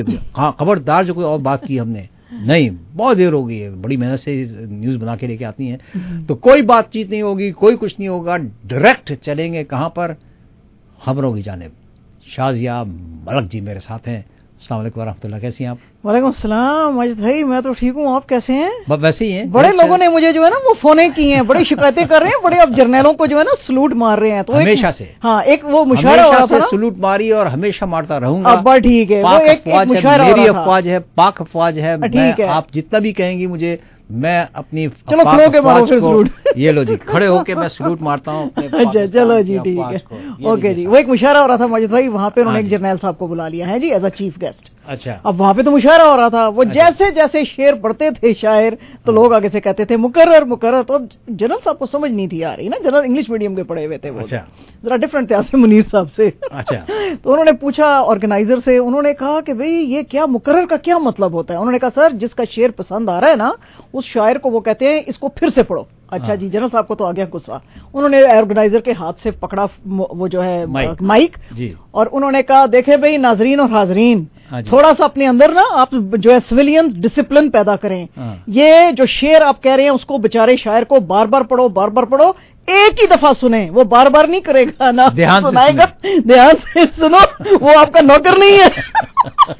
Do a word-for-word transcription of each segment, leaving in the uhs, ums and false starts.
ہاں خبردار جو کوئی اور بات کی ہم نے نہیں، بہت دیر ہو گئی ہے، بڑی محنت سے نیوز بنا کے لے کے آتی ہیں، تو کوئی بات چیت نہیں ہوگی، کوئی کچھ نہیں ہوگا، ڈائریکٹ چلیں گے کہاں پر؟ خبروں کی جانب۔ شازیہ ملک جی میرے ساتھ ہیں۔ السلام علیکم ورحمۃ اللہ، کیسی ہیں آپ؟ وعلیکم السلام ماجد بھائی، میں تو ٹھیک ہوں، آپ کیسے ہیں؟ ویسے ہی ہیں، بڑے لوگوں نے مجھے جو ہے نا وہ فونیں کی ہیں، بڑی شکایتیں کر رہے ہیں، بڑے اب جرنیلوں کو جو ہے نا سلوٹ مار رہے ہیں، تو ہمیشہ سے ہاں ایک وہ مشاعرہ ہو رہا تھا نا، سلوٹ ماری اور ہمیشہ مارتا رہوں گا۔ اب بڑا ٹھیک ہے، وہ ایک مشاعرہ میری افواج ہے، پاک افواج ہے، آپ جتنا بھی کہیں گی مجھے، میں اپنی چلو کھڑو کے مارو پھر سلوٹ، یہ لو جی کھڑے ہو کے میں سلوٹ مارتا ہوں۔ اچھا چلو جی ٹھیک ہے، اوکے جی۔ وہ ایک مشاعرہ ہو رہا تھا ماجد بھائی، وہاں پہ انہوں نے ایک جرنیل صاحب کو بلا لیا ہے جی ایز اے چیف گیسٹ۔ اچھا، اب وہاں پہ تو مشاعرہ ہو رہا تھا، وہ جیسے جیسے شعر پڑھتے تھے شاعر، تو لوگ آگے سے کہتے تھے مقرر مقرر، تو اب جنرل صاحب کو سمجھ نہیں تھی آ رہی نا، جنرل انگلش میڈیم کے پڑھے ہوئے تھے، وہ ذرا ڈفرنٹ تھے آصف منیر صاحب سے۔ اچھا، تو انہوں نے پوچھا آرگنائزر سے، انہوں نے کہا کہ بھئی یہ کیا مقرر کا کیا مطلب ہوتا ہے؟ انہوں نے کہا سر جس کا شعر پسند آ رہا ہے نا، اس شاعر کو وہ کہتے ہیں اس کو پھر سے پڑھو۔ اچھا جی، جنرل صاحب کو تو آ گیا غصہ، انہوں نے آرگنائزر کے ہاتھ سے پکڑا وہ جو ہے مائک، اور انہوں نے کہا دیکھیں بھئی ناظرین اور حاضرین، تھوڑا سا اپنے اندر نا آپ جو ہے سویلین ڈسپلن پیدا کریں، یہ جو شعر آپ کہہ رہے ہیں اس کو بیچارے شاعر کو بار بار پڑھو بار بار پڑھو، ایک ہی دفعہ سنیں، وہ بار بار نہیں کرے گا نا، سنائے گا، دھیان سے سنو، وہ آپ کا نوکر نہیں ہے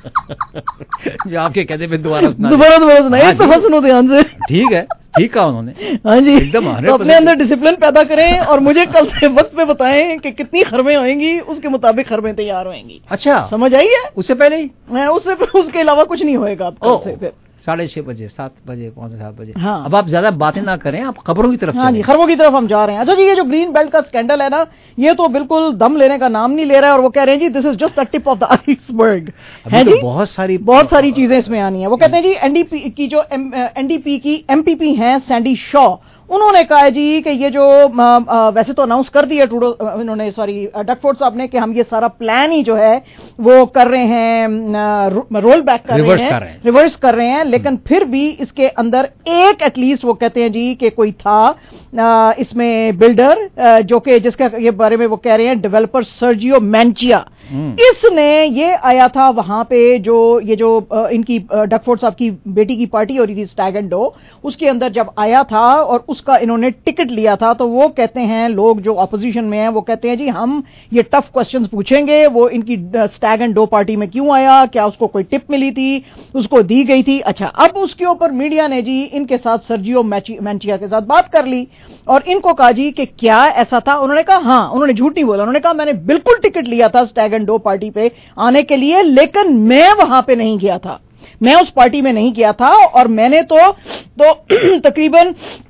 جو آپ کے کہتے پہ دوبارہ دوبارہ دوبارہ سنائے، ایک دفعہ سنو دھیان سے۔ ٹھیک ہے، ٹھیک کہا انہوں نے، ہاں جی، تو اپنے اندر ڈسپلن پیدا کریں اور مجھے کل سے وقت پہ بتائیں کہ کتنی خرمیں ہوئیں گی، اس کے مطابق خرمیں تیار ہوئیں گی۔ اچھا، سمجھ آئی ہے؟ اس سے پہلے ہی اس سے اس کے علاوہ کچھ نہیں ہوئے گا اب کل سے پھر ساڑھے چھ بجے سات بجے پانچ سات بجے۔ ہاں، اب آپ زیادہ باتیں نہ کریں، آپ خبروں کی طرف ہاں جی، خبروں کی طرف ہم جا رہے ہیں۔ اچھا جی، یہ جو گرین بیلٹ کا اسکینڈل ہے نا، یہ تو بالکل دم لینے کا نام نہیں لے رہا ہے، اور وہ کہہ رہے ہیں جی this is just the tip of the iceberg ہے جی، بہت ساری بہت ساری چیزیں اس میں آنی ہیں۔ وہ کہتے ہیں جی این ڈی پی کی جو این ڈی پی کی ایم پی پی ہیں سینڈی شا، انہوں نے کہا ہے جی کہ یہ جو ویسے تو اناؤنس کر دیا ٹروڈو انہوں نے سوری ڈکفورڈ صاحب نے کہ ہم یہ سارا پلان ہی جو ہے وہ کر رہے ہیں، رول بیک کر رہے ہیں، ریورس کر رہے ہیں، لیکن پھر بھی اس کے اندر ایک ایٹ لیسٹ وہ کہتے ہیں جی کہ کوئی تھا اس میں بلڈر جو کہ جس کے یہ بارے میں وہ کہہ رہے ہیں ڈیولپر سرجیو مینچیا، اس نے یہ آیا تھا وہاں پہ جو یہ جو ان کی ڈکفورڈ صاحب کی بیٹی کی پارٹی ہو رہی تھی اسٹیگ اینڈ ڈو، اس کے اندر جب آیا تھا اور اس کا انہوں نے ٹکٹ لیا تھا، تو وہ کہتے ہیں لوگ جو اپوزیشن میں ہیں وہ کہتے ہیں جی ہم یہ ٹف کوسچنز پوچھیں گے، وہ ان کی اسٹیگ اینڈ ڈو پارٹی میں کیوں آیا، کیا اس کو کوئی ٹپ ملی تھی، اس کو دی گئی تھی۔ اچھا، اب اس کے اوپر میڈیا نے جی ان کے ساتھ سرجیو مینچیا کے ساتھ بات کر لی اور ان کو کہا جی کہ کیا ایسا تھا؟ انہوں نے کہا ہاں، انہوں نے جھوٹ نہیں بولا، انہوں نے کہا میں نے بالکل ٹکٹ لیا تھا اسٹیگ اینڈ ڈو پارٹی پہ آنے کے لیے، لیکن میں وہاں پہ نہیں گیا تھا، میں اس پارٹی میں نہیں گیا تھا، اور میں نے تو تو تقریباً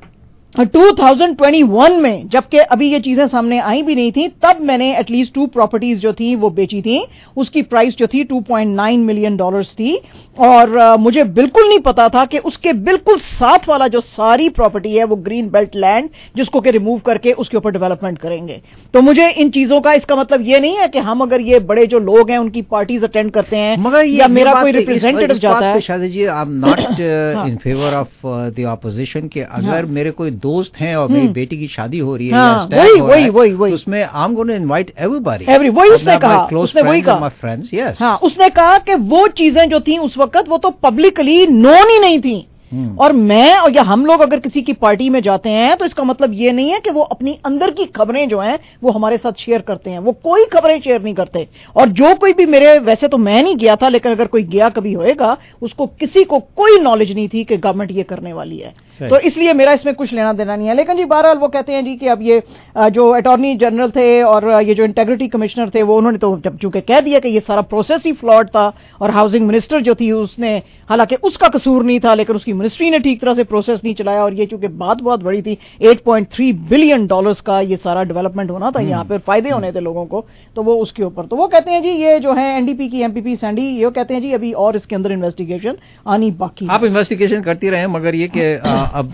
دو ہزار اکیس میں، جبکہ ابھی یہ چیزیں سامنے آئی بھی نہیں تھیں، تب میں نے ایٹ لیسٹ ٹو پراپرٹیز جو تھیں وہ بیچی تھیں، اس کی پرائس جو تھی دو پوائنٹ نو ملین ڈالرز تھی، اور مجھے بالکل نہیں پتا تھا کہ اس کے بالکل ساتھ والا جو ساری پراپرٹی ہے وہ گرین بیلٹ لینڈ جس کو کہ ریموو کر کے اس کے اوپر ڈیولپمنٹ کریں گے۔ تو مجھے ان چیزوں کا اس کا مطلب یہ نہیں ہے کہ ہم اگر یہ بڑے جو لوگ ہیں ان کی پارٹیز اٹینڈ کرتے ہیں یا میرا کوئی ریپرزینٹیٹو جاتا ہے، Shahid ji I am not in favour of the opposition کہ اگر میرے کوئی دوست ہیں اور بیٹی کی شادی ہو رہی ہے، وہی وہی وہی وہی اس میں I am going to invite every every وہی اس نے کہا، اس نے وہی کہا، ہاں اس نے کہا کہ وہ چیزیں جو تھیں اس وقت وہ تو پبلکلی نون ہی نہیں تھیں، اور میں یا ہم لوگ اگر کسی کی پارٹی میں جاتے ہیں تو اس کا مطلب یہ نہیں ہے کہ وہ اپنی اندر کی خبریں جو ہیں وہ ہمارے ساتھ شیئر کرتے ہیں، وہ کوئی خبریں شیئر نہیں کرتے، اور جو کوئی بھی میرے ویسے تو میں نہیں گیا تھا لیکن اگر کوئی گیا کبھی ہوئے گا اس کو کسی کو کوئی نالج نہیں تھی کہ گورنمنٹ یہ کرنے والی ہے، تو اس لیے میرا اس میں کچھ لینا دینا نہیں ہے۔ لیکن جی بہرحال وہ کہتے ہیں جی کہ اب یہ جو اٹارنی جنرل تھے اور یہ جو انٹیگریٹی کمشنر تھے وہ انہوں نے تو جب چونکہ کہہ دیا کہ یہ سارا پروسیس ہی فلاڈ تھا، اور ہاؤسنگ منسٹر جو تھی اس نے حالانکہ اس کا قصور نہیں تھا لیکن اس کی منسٹری نے ٹھیک طرح سے پروسیس نہیں چلایا، اور یہ چونکہ بات بہت بڑی تھی، eight point three billion dollars کا یہ سارا ڈیولپمنٹ ہونا تھا، یہاں پہ فائدے ہونے تھے لوگوں کو، تو وہ اس کے اوپر تو وہ کہتے ہیں جی یہ جو ہے این ڈی پی کی ایم پی پی سینڈی یہ کہتے ہیں جی ابھی اور اس کے اندر انویسٹیگیشن آنی باقی۔ آپ انویسٹیگیشن کرتی رہیں، مگر یہ کہ अब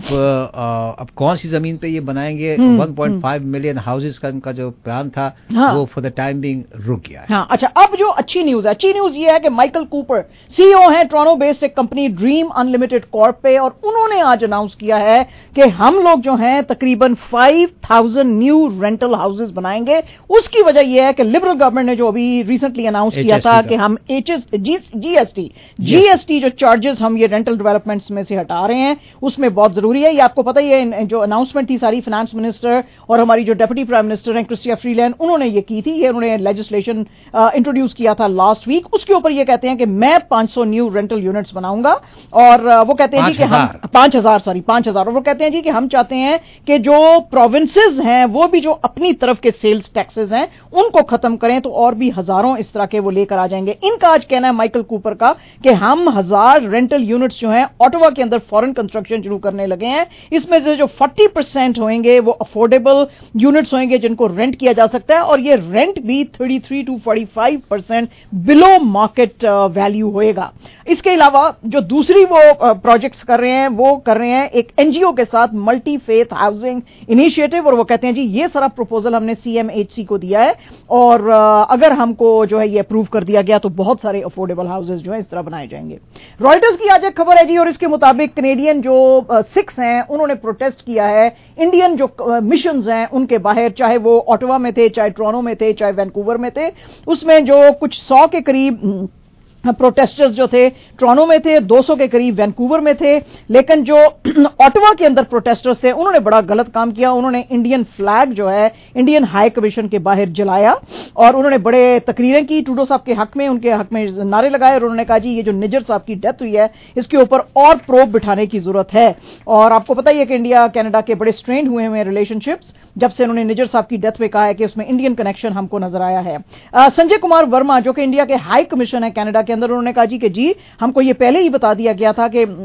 अब कौन सी जमीन पे ये बनाएंगे, one point five million houses का उनका जो प्लान था हाँ. वो फॉर द टाइम बीइंग रुक गया है। हाँ, अच्छा, अब जो अच्छी न्यूज है, अच्छी न्यूज ये है कि माइकल कूपर सीईओ हैं टोरंटो बेस्ड एक कंपनी ड्रीम अनलिमिटेड कॉर्प पे, और उन्होंने आज अनाउंस किया है कि हम लोग जो हैं तकरीबन five thousand new rental houses बनाएंगे। उसकी वजह यह है कि लिबरल गवर्नमेंट ने जो अभी रिसेंटली अनाउंस किया था कि हम एच एस जीएसटी जीएसटी जो चार्जेस हम ये रेंटल डेवलपमेंट्स में से हटा रहे हैं, उसमें बहुत जरूरी है। ये आपको पता ही है, जो अनाउंसमेंट थी सारी फाइनेंस मिनिस्टर और हमारी जो डेप्यूटी प्राइम मिनिस्टर हैं क्रिस्टिया फ्रीलैंड, उन्होंने ये की थी। ये उन्होंने लेजिस्लेशन इंट्रोड्यूस किया था लास्ट वीक। उसके ऊपर ये कहते हैं कि मैं पांच सौ न्यू रेंटल यूनिट्स बनाऊंगा, और uh, वो कहते हैं जी कि हम पांच हजार सॉरी पांच हजार और वो कहते हैं जी कि हम चाहते हैं कि जो प्रोविंसेस हैं वो भी जो अपनी तरफ के सेल्स टैक्सेस हैं उनको खत्म करें, तो और भी हजारों इस तरह के वो लेकर आ जाएंगे। इनका आज कहना है माइकल कूपर का कि हम हजार रेंटल यूनिट्स जो हैं ऑटोवा के अंदर फॉरेन कंस्ट्रक्शन शुरू करने लगे हैं। इसमें से जो चालीस परसेंट होंगे वो अफोर्डेबल यूनिट्स होंगे जिनको रेंट किया जा सकता है, और ये रेंट भी तैंतीस टू पैंतालीस परसेंट बिलो मार्केट वैल्यू होएगा। इसके अलावा जो दूसरी वो प्रोजेक्ट्स कर रहे हैं वो कर रहे हैं एक एनजीओ के साथ मल्टी फेथ हाउसिंग इनिशिएटिव, और वो कहते हैं जी ये सारा प्रपोजल हमने सीएमएचसी को दिया है, और अगर हमको जो है ये अप्रूव कर दिया गया तो बहुत सारे अफोर्डेबल हाउसेज जो है इस तरह बनाए जाएंगे। रॉयटर्स की आज एक खबर है जी, और इसके मुताबिक कनेडियन जो सिख्स हैं उन्होंने प्रोटेस्ट किया है इंडियन जो मिशंस हैं उनके बाहर, चाहे वो ऑटोवा में थे, चाहे टोरंटो में थे, चाहे वैंकूवर में थे। उसमें जो कुछ सौ के करीब प्रोटेस्टर्स जो थे टोरंटो में थे, दो सौ के करीब वैंकूवर में थे, लेकिन जो ऑटोवा के अंदर प्रोटेस्टर्स थे उन्होंने बड़ा गलत काम किया। उन्होंने इंडियन फ्लैग जो है इंडियन हाई कमीशन के बाहर जलाया, और उन्होंने बड़े तकरीरें की ट्रूडो साहब के हक में, उनके हक में नारे लगाए, और उन्होंने कहा जी ये जो निजर साहब की डेथ हुई है इसके ऊपर और प्रोब बिठाने की जरूरत है। और आपको पता ही है कि इंडिया कनाडा के बड़े स्ट्रेन हुए हुए रिलेशनशिप्स जब से उन्होंने निजर साहब की डेथ पे कहा है कि उसमें इंडियन कनेक्शन हमको नजर आया है। आ, संजय कुमार वर्मा जो कि इंडिया के हाई कमीशन है कनाडा के अंदर, उन्होंने कहा जी कि जी हमको ये पहले ही बता दिया गया था कि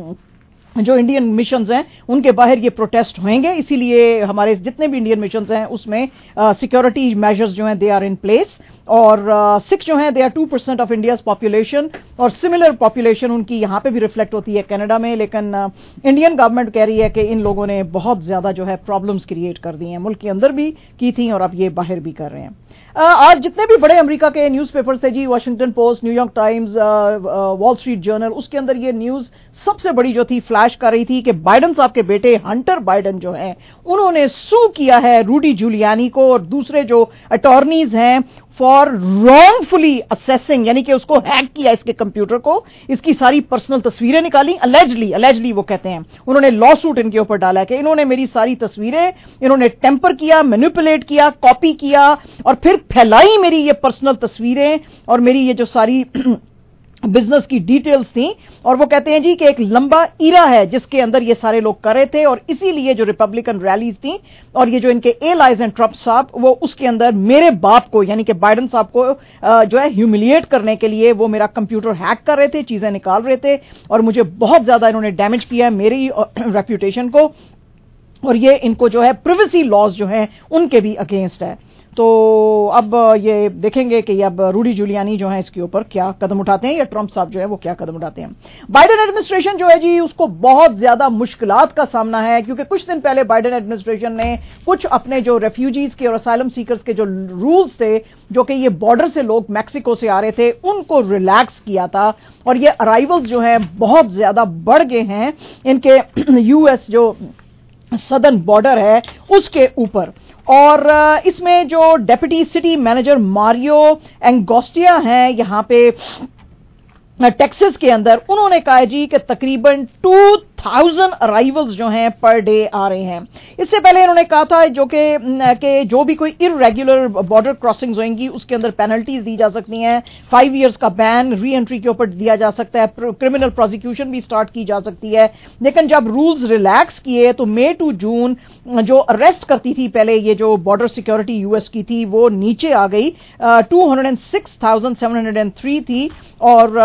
जो इंडियन मिशंस हैं उनके बाहर ये प्रोटेस्ट होंगे, इसीलिए हमारे जितने भी इंडियन मिशंस हैं उसमें सिक्योरिटी मेजर्स जो हैं दे आर इन प्लेस। और सिख uh, जो हैं they are two percent of India's population, और सिमिलर पॉपुलेशन उनकी यहां पे भी रिफ्लेक्ट होती है कनाडा में, लेकिन इंडियन uh, गवर्नमेंट कह रही है कि इन लोगों ने बहुत ज्यादा जो है प्रॉब्लम्स क्रिएट कर दी हैं, मुल्क के अंदर भी की थी और अब ये बाहर भी कर रहे हैं। uh, आज जितने भी बड़े अमेरिका के न्यूज़पेपर्स थे जी, Washington Post, New York Times, Wall Street Journal, उसके अंदर ये न्यूज सबसे बड़ी जो थी फ्लैश कर रही थी कि बाइडन साहब के बेटे हंटर बाइडन जो हैं उन्होंने सू किया है रूडी जूलियानी को और दूसरे जो अटॉर्नीज हैं फॉर रॉन्गफुली असेसिंग, यानी कि उसको हैक किया इसके कंप्यूटर को, इसकी सारी पर्सनल तस्वीरें निकाली, अलेजली अलेजली वो कहते हैं, उन्होंने लॉ सूट इनके ऊपर डाला कि इन्होंने मेरी सारी तस्वीरें इन्होंने टेम्पर किया, मैनिपुलेट किया, कॉपी किया और फिर फैलाई मेरी ये पर्सनल तस्वीरें और मेरी ये जो सारी बिजनेस की डिटेल्स थी। और वो कहते हैं जी कि एक लंबा इरा है जिसके अंदर ये सारे लोग कर रहे थे, और इसीलिए जो रिपब्लिकन रैलीज थी और ये जो इनके एलाइज एंड ट्रम्प साहब, वो उसके अंदर मेरे बाप को यानी कि बाइडन साहब को जो है ह्यूमिलिएट करने के लिए वो मेरा कंप्यूटर हैक कर रहे थे, चीजें निकाल रहे थे, और मुझे बहुत ज्यादा इन्होंने डैमेज किया है मेरी रेप्यूटेशन को, और ये इनको जो है प्रिवेसी लॉज जो है उनके भी अगेंस्ट है। तो अब ये देखेंगे कि अब रूडी जूलियानी जो है इसके ऊपर क्या कदम उठाते हैं या ट्रंप साहब जो है वो क्या कदम उठाते हैं। बाइडेन एडमिनिस्ट्रेशन जो है जी उसको बहुत ज्यादा मुश्किलात का सामना है, क्योंकि कुछ दिन पहले बाइडेन एडमिनिस्ट्रेशन ने कुछ अपने जो रेफ्यूजीज के और असाइलम सीकर्स के जो रूल्स थे जो कि ये बॉर्डर से लोग मैक्सिको से आ रहे थे उनको रिलैक्स किया था, और ये अराइवल्स जो है बहुत ज्यादा बढ़ गए हैं इनके यूएस जो सदर्न बॉर्डर है उसके ऊपर। और इसमें जो deputy city manager Mario Angostia हैं यहां पे टेक्सास के अंदर, उन्होंने कहा जी कि तकरीबन टू थाउजेंड अराइवल्स जो हैं पर डे आ रहे हैं। इससे पहले इन्होंने कहा था जो कि कि जो भी कोई इररेगुलर बॉर्डर क्रॉसिंग्स होंगी उसके अंदर पेनल्टीज दी जा सकती हैं, फाइव इयर्स का बैन री एंट्री के ऊपर दिया जा सकता है, क्रिमिनल प्रोसिक्यूशन भी स्टार्ट की जा सकती है। लेकिन जब रूल्स रिलैक्स किए तो मई टू जून जो अरेस्ट करती थी पहले ये जो बॉर्डर सिक्योरिटी यूएस की थी वो नीचे आ गई, two hundred six thousand seven hundred three थी, और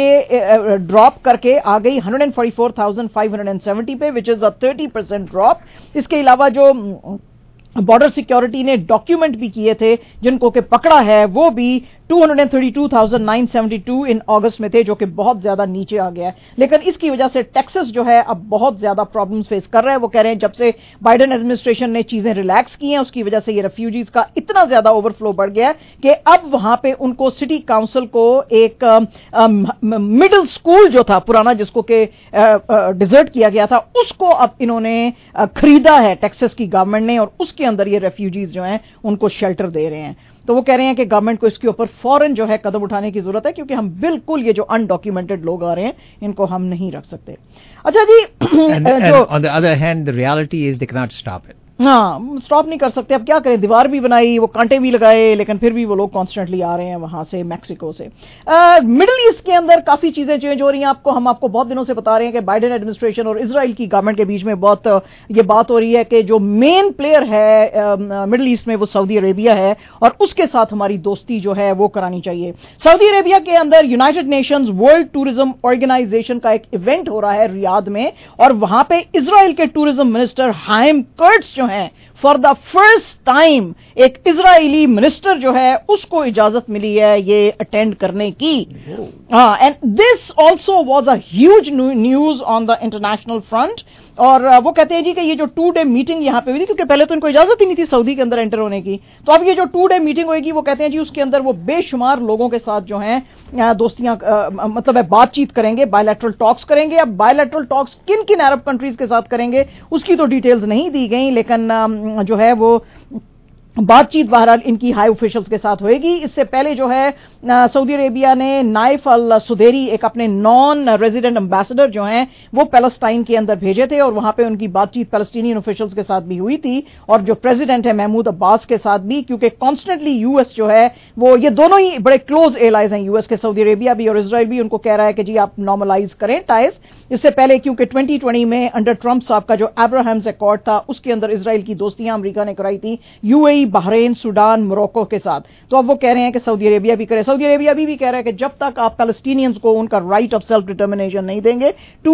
ये ड्रॉप करके आ गई one hundred forty four thousand five hundred seventy पे, which is a thirty percent drop. इसके अलावा जो बॉर्डर सिक्योरिटी ने डॉक्यूमेंट भी किए थे जिनको के पकड़ा है वो भी two hundred thirty two thousand nine seventy two in August में थे, जो कि बहुत ज्यादा नीचे आ गया है। लेकिन इसकी वजह से टेक्सास जो है अब बहुत ज्यादा प्रॉब्लम्स फेस कर रहा है। वो कह रहे हैं जब से बाइडेन एडमिनिस्ट्रेशन ने चीजें रिलैक्स की हैं, उसकी वजह से ये रेफ्यूजीज का इतना ज्यादा ओवरफ्लो बढ़ गया है कि अब वहां पे उनको सिटी काउंसिल को एक मिडिल स्कूल जो था पुराना, जिसको के डिजर्ट किया गया था, उसको अब इन्होंने खरीदा है टेक्सास की गवर्नमेंट ने, और उसके अंदर ये रेफ्यूजीज जो हैं उनको शेल्टर दे रहे हैं। तो वो कह रहे हैं कि गवर्नमेंट को इसके ऊपर फौरन जो है कदम उठाने की जरूरत है, क्योंकि हम बिल्कुल ये जो अनडॉक्यूमेंटेड लोग आ रहे हैं इनको हम नहीं रख सकते। अच्छा जी, and, and on the other hand, the reality is they cannot stop it. हाँ, स्टॉप नहीं कर सकते। अब क्या करें, दीवार भी बनाई, वो कांटे भी लगाए, लेकिन फिर भी वो लोग कॉन्स्टेंटली आ रहे हैं वहां से, मैक्सिको से। मिडिल ईस्ट के अंदर काफी चीजें चेंज हो रही हैं। आपको हम आपको बहुत दिनों से बता रहे हैं कि बाइडेन एडमिनिस्ट्रेशन और इजराइल की गवर्नमेंट के बीच में बहुत ये बात हो रही है कि जो मेन प्लेयर है मिडिल ईस्ट में वो सऊदी अरेबिया है, और उसके साथ हमारी दोस्ती जो है वो करानी चाहिए। सऊदी अरेबिया के अंदर United Nations World Tourism Organization का एक इवेंट हो रहा है रियाद में, और वहां पे इजराइल के टूरिज्म मिनिस्टर हाइम कर्ट्ज जो हैं, फॉर द फर्स्ट टाइम एक इजरायली मिनिस्टर जो है उसको इजाजत मिली है ये अटेंड करने की। हाँ, and this also was a huge news on the international front. और वो कहते हैं जी कि ये जो टू डे मीटिंग यहां पे हुई थी, क्योंकि पहले तो इनको इजाजत ही नहीं थी सऊदी के अंदर एंटर होने की, तो अब ये जो टू डे मीटिंग होगी, वो कहते हैं जी उसके अंदर वो बेशुमार लोगों के साथ जो है दोस्तियां, मतलब है बातचीत करेंगे, बायलैटरल टॉक्स करेंगे। अब बायलैटरल टॉक्स किन किन अरब कंट्रीज के साथ करेंगे उसकी तो डिटेल्स नहीं दी गई, लेकिन जो है वो बातचीत बहरहाल इनकी हाई ऑफिशियल्स के साथ होएगी। इससे पहले जो है सऊदी अरेबिया ने नाइफ अल सुदेरी, एक अपने नॉन रेजिडेंट एम्बेसडर जो हैं वो पैलेस्टाइन के अंदर भेजे थे, और वहां पे उनकी बातचीत पैलेस्टीनियन ऑफिशियल्स के साथ भी हुई थी, और जो प्रेसिडेंट है महमूद अब्बास के साथ भी, क्योंकि कॉन्स्टेंटली यूएस जो है वो, ये दोनों ही बड़े क्लोज एलाइज हैं यूएस के, सऊदी अरेबिया भी और इसराइल भी, उनको कह रहा है कि जी आप नॉर्मलाइज करें टाइज। इससे पहले क्योंकि ट्वेंटी ट्वेंटी में अंडर ट्रंप साहब का जो अब्राहम्स अकॉर्ड था, उसके अंदर इसराइल की दोस्तियां अमेरिका ने कराई थी यूएई, बहरीन, सूडान, मोरक्को के साथ। तो अब वो कह रहे हैं कि सऊदी अरेबिया भी करे। सऊदी अरेबिया भी, भी कह रहा है कि जब तक आप पैलेस्टीनियंस को उनका राइट ऑफ सेल्फ डिटर्मिनेशन नहीं देंगे, टू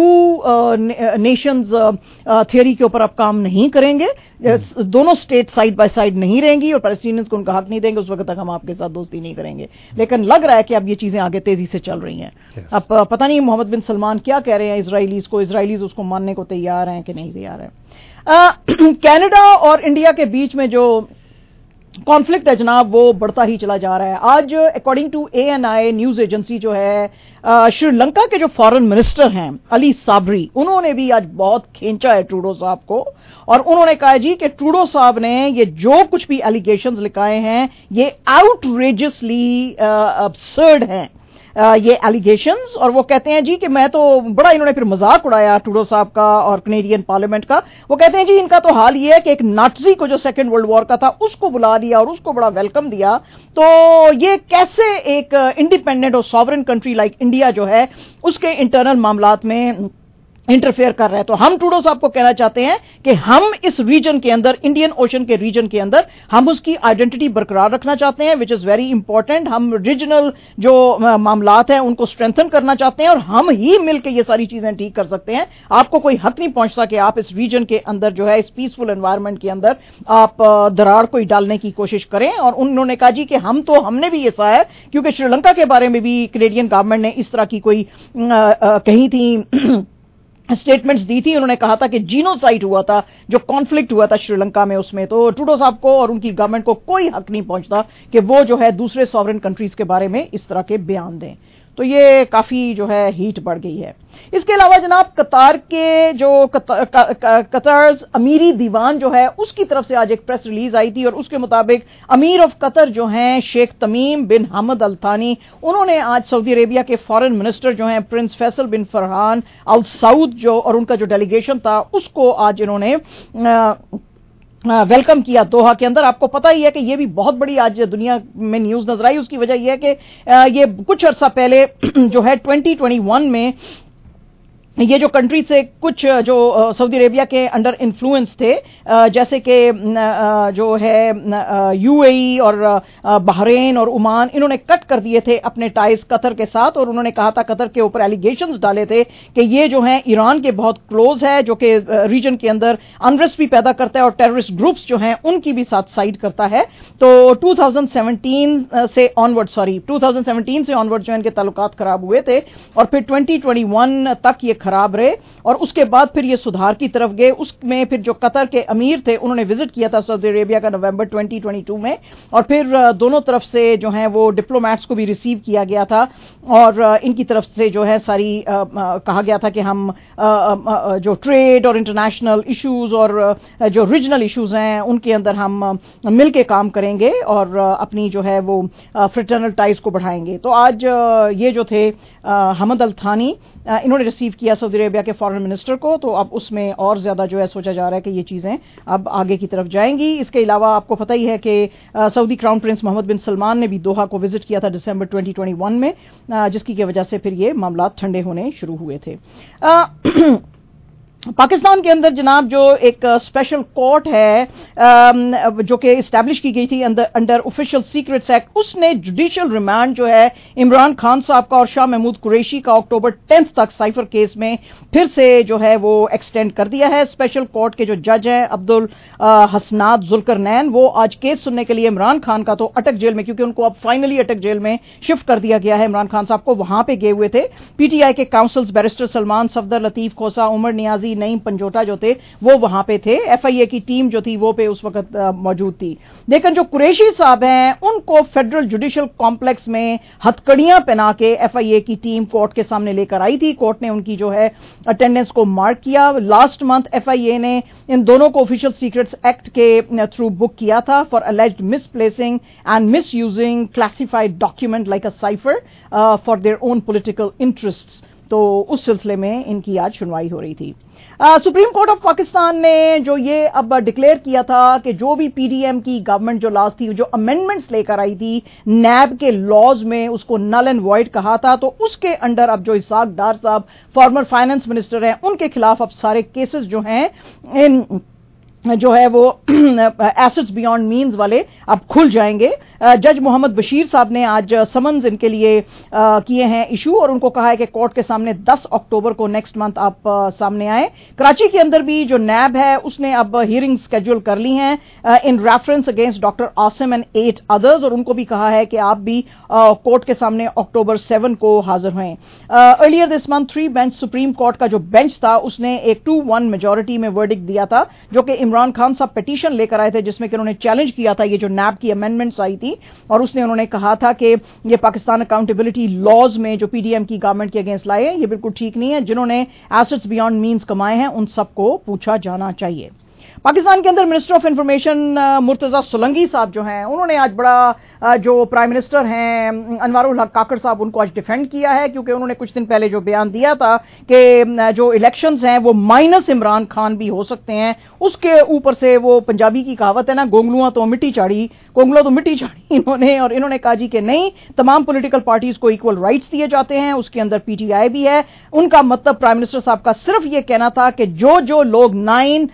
नेशंस थियरी के ऊपर आप काम नहीं करेंगे, hmm. दोनों स्टेट साइड बाय साइड नहीं रहेंगी और पैलेस्टीनियंस को उनका हक नहीं देंगे, उस वक्त तक हम आपके साथ दोस्ती नहीं करेंगे। लेकिन लग रहा है कि अब ये चीजें आगे तेजी से चल रही हैं। yes. अब पता नहीं मोहम्मद बिन सलमान क्या कह रहे हैं इसराइलीज को, इसराइलीज उसको मानने को तैयार हैं कि नहीं तैयार है। कनाडा और इंडिया के बीच में जो कॉन्फ्लिक्ट है जनाब, वो बढ़ता ही चला जा रहा है। आज according to A N I news agency जो है, श्रीलंका के जो फॉरेन मिनिस्टर हैं अली साबरी, उन्होंने भी आज बहुत खींचा है ट्रूडो साहब को, और उन्होंने कहा जी कि ट्रूडो साहब ने ये जो कुछ भी एलिगेशंस लिखाए हैं ये आउटरेजियसली अबसर्ड हैं, ये एलिगेशंस। और वो कहते हैं जी कि मैं तो बड़ा, इन्होंने फिर मजाक उड़ाया ट्रूडो साहब का और कनेडियन पार्लियामेंट का। वो कहते हैं जी इनका तो हाल ये है कि एक नाटजी को जो सेकंड वर्ल्ड वॉर का था उसको बुला लिया और उसको बड़ा वेलकम दिया, तो ये कैसे एक इंडिपेंडेंट और सॉवरेन कंट्री लाइक इंडिया जो है उसके इंटरनल मामलात में इंटरफेयर कर रहा है। तो हम ट्रूडो साहब को कहना चाहते हैं कि हम इस रीजन के अंदर, इंडियन ओशन के रीजन के अंदर, हम उसकी आइडेंटिटी बरकरार रखना चाहते हैं, विच इज वेरी इंपॉर्टेंट। हम रीजनल जो मामलात हैं उनको स्ट्रेंथन करना चाहते हैं, और हम ही मिलकर ये सारी चीजें ठीक कर सकते हैं। आपको कोई हक नहीं पहुंचता कि आप इस रीजन के अंदर जो है, इस पीसफुल एनवायरमेंट के अंदर आप दरार कोई डालने की कोशिश करें। और उन्होंने कहा जी कि हम तो, हमने भी ऐसा है, क्योंकि श्रीलंका के बारे में भी कनेडियन गवर्नमेंट ने इस तरह की कोई कही थी स्टेटमेंट्स दी थी। उन्होंने कहा था कि जीनोसाइड हुआ था, जो कॉन्फ्लिक्ट हुआ था श्रीलंका में, उसमें तो ट्रूडो साहब को और उनकी गवर्नमेंट को कोई हक नहीं पहुंचता कि वो जो है दूसरे सॉवरेन कंट्रीज के बारे में इस तरह के बयान दें। तो ये काफी जो है हीट बढ़ गई है। इसके अलावा जनाब कतार के जो कतार अमीरी दीवान जो है उसकी तरफ से आज एक प्रेस रिलीज आई थी, और उसके मुताबिक अमीर ऑफ कतर जो हैं शेख तमीम बिन हमद अल थानी, उन्होंने आज सऊदी अरेबिया के फॉरेन मिनिस्टर जो हैं Prince Faisal bin Farhan Al Saud जो, और उनका जो डेलीगेशन था उसको आज इन्होंने आ, वेलकम किया दोहा के अंदर। आपको पता ही है कि ये भी बहुत बड़ी आज दुनिया में न्यूज नजर आई। उसकी वजह यह है कि ये कुछ अर्सा पहले जो है ट्वेंटी ट्वेंटी वन में ये जो कंट्री से कुछ जो सऊदी अरेबिया के अंडर इन्फ्लुएंस थे, जैसे कि जो है यूएई और बहरीन और ओमान, इन्होंने कट कर दिए थे अपने टाइज कतर के साथ, और उन्होंने कहा था, कतर के ऊपर एलिगेशंस डाले थे कि ये जो है ईरान के बहुत क्लोज है, जो कि रीजन के अंदर अनरेस्ट भी पैदा करता है और टेररिस्ट ग्रुप्स जो हैं उनकी भी साथ साइड करता है। तो दो हज़ार सत्रह से ऑनवर्ड सॉरी दो हज़ार सत्रह से ऑनवर्ड जो इनके ताल्लुकात खराब हुए थे, और फिर दो हज़ार इक्कीस तक ये खराब रहे, और उसके बाद फिर ये सुधार की तरफ गए। उसमें फिर जो कतर के अमीर थे उन्होंने विजिट किया था सऊदी अरेबिया का नवंबर दो हज़ार बाईस में, और फिर दोनों तरफ से जो है वो डिप्लोमैट्स को भी रिसीव किया गया था, और इनकी तरफ से जो है सारी आ, आ, कहा गया था कि हम आ, आ, जो ट्रेड और इंटरनेशनल इश्यूज और जो रीजनल इश्यूज हैं उनके अंदर हम मिल के काम करेंगे और अपनी जो है वो फ्रेटर्नल टाइज को बढ़ाएंगे। तो आज ये जो थे हमद अल थानी, इन्होंने रिसीव किया सऊदी अरेबिया के फॉरेन मिनिस्टर को, तो अब उसमें और ज्यादा जो है सोचा जा रहा है कि ये चीजें अब आगे की तरफ जाएंगी। इसके अलावा आपको पता ही है कि Saudi crown prince Mohammed bin Salman ने भी दोहा को विजिट किया था दिसंबर दो हज़ार इक्कीस में, जिसकी की वजह से फिर ये मामला ठंडे होने शुरू हुए थे। आ, पाकिस्तान के अंदर जनाब जो एक स्पेशल कोर्ट है जो कि इस्टेब्लिश की गई थी अंदर अंडर ऑफिशियल सीक्रेट्स एक्ट, उसने जुडिशियल रिमांड जो है इमरान खान साहब का और शाह महमूद कुरैशी का अक्टूबर टेंथ तक साइफर केस में फिर से जो है वो एक्सटेंड कर दिया है। स्पेशल कोर्ट के जो जज हैं अब्दुल हसनाद जुल्करनैन, वो आज केस सुनने के लिए इमरान खान का तो अटक जेल में, क्योंकि उनको अब फाइनली अटक जेल में शिफ्ट कर दिया गया है, इमरान खान साहब को वहां पे गए हुए थे। पीटीआई के काउंसिल्स बैरिस्टर सलमान सफदर, लतीफ खोसा, उमर नियाजी, नईम पंजोटा जो थे वो वहां पे थे। एफआईए की टीम जो थी वो पे उस वक्त मौजूद थी। लेकिन जो कुरैशी साहब हैं उनको फेडरल जुडिशियल कॉम्प्लेक्स में हथकड़ियां पहना के एफआईए की टीम कोर्ट के सामने लेकर आई थी। कोर्ट ने उनकी जो है अटेंडेंस को मार्क किया। लास्ट मंथ एफआईए ने इन दोनों को ऑफिशियल सीक्रेट्स एक्ट के थ्रू बुक किया था for alleged misplacing and misusing classified document like a cipher for their own political interests. तो उस सिलसिले में इनकी आज सुनवाई हो रही थी। सुप्रीम कोर्ट ऑफ पाकिस्तान ने जो ये अब डिक्लेयर किया था कि जो भी पीडीएम की गवर्नमेंट जो लास्ट थी, जो अमेंडमेंट्स लेकर आई थी नैब के लॉज में, उसको नल एंड वॉइड कहा था, तो उसके अंडर अब जो इसाक डार साहब फॉर्मर फाइनेंस मिनिस्टर हैं उनके खिलाफ अब सारे केसेस जो हैं इन जो है वो एसेट्स बियॉन्ड मीन्स वाले अब खुल जाएंगे। जज मोहम्मद बशीर साहब ने आज समन्स इनके लिए किए हैं इशू, और उनको कहा है कि कोर्ट के सामने दस अक्टूबर को नेक्स्ट मंथ आप सामने आए। कराची के अंदर भी जो नैब है उसने अब हियरिंग स्केड्यूल कर ली हैं इन reference against doctor Asim and et others, और उनको भी कहा है कि आप भी कोर्ट के सामने अक्टूबर सेवन को हाजिर हुए। Earlier this month three bench supreme court का जो बेंच था उसने एक टू वन मेजोरिटी में वर्डिक्ट दिया था, जो कि इमरान खान साहब पिटीशन लेकर आए थे जिसमें कि उन्होंने चैलेंज किया था ये जो नैब की अमेंडमेंट्स आई थी, और उसने उन्होंने कहा था कि ये पाकिस्तान अकाउंटेबिलिटी लॉज में जो पीडीएम की गवर्नमेंट के अगेंस्ट लाए हैं ये बिल्कुल ठीक नहीं है। जिन्होंने एसेट्स बियॉन्ड मीन्स कमाए हैं उन सबको पूछा जाना चाहिए। पाकिस्तान के अंदर minister of information Murtaza Solangi साहब जो हैं उन्होंने आज बड़ा जो प्राइम मिनिस्टर हैं अनवारुल हक काकड़ साहब उनको आज डिफेंड किया है, क्योंकि उन्होंने कुछ दिन पहले जो बयान दिया था कि जो इलेक्शंस हैं वो माइनस इमरान खान भी हो सकते हैं। उसके ऊपर से वो पंजाबी की कहावत है ना, गोंगलुआ तो मिट्टी चाड़ी, गोंगलुआ तो मिट्टी चाड़ी इन्होंने, और इन्होंने कहा जी कि नहीं, तमाम पॉलिटिकल पार्टीज को इक्वल राइट्स दिए जाते हैं, उसके अंदर पीटीआई भी है। उनका मतलब प्राइम मिनिस्टर साहब का सिर्फ ये कहना था कि जो जो लोग नाइन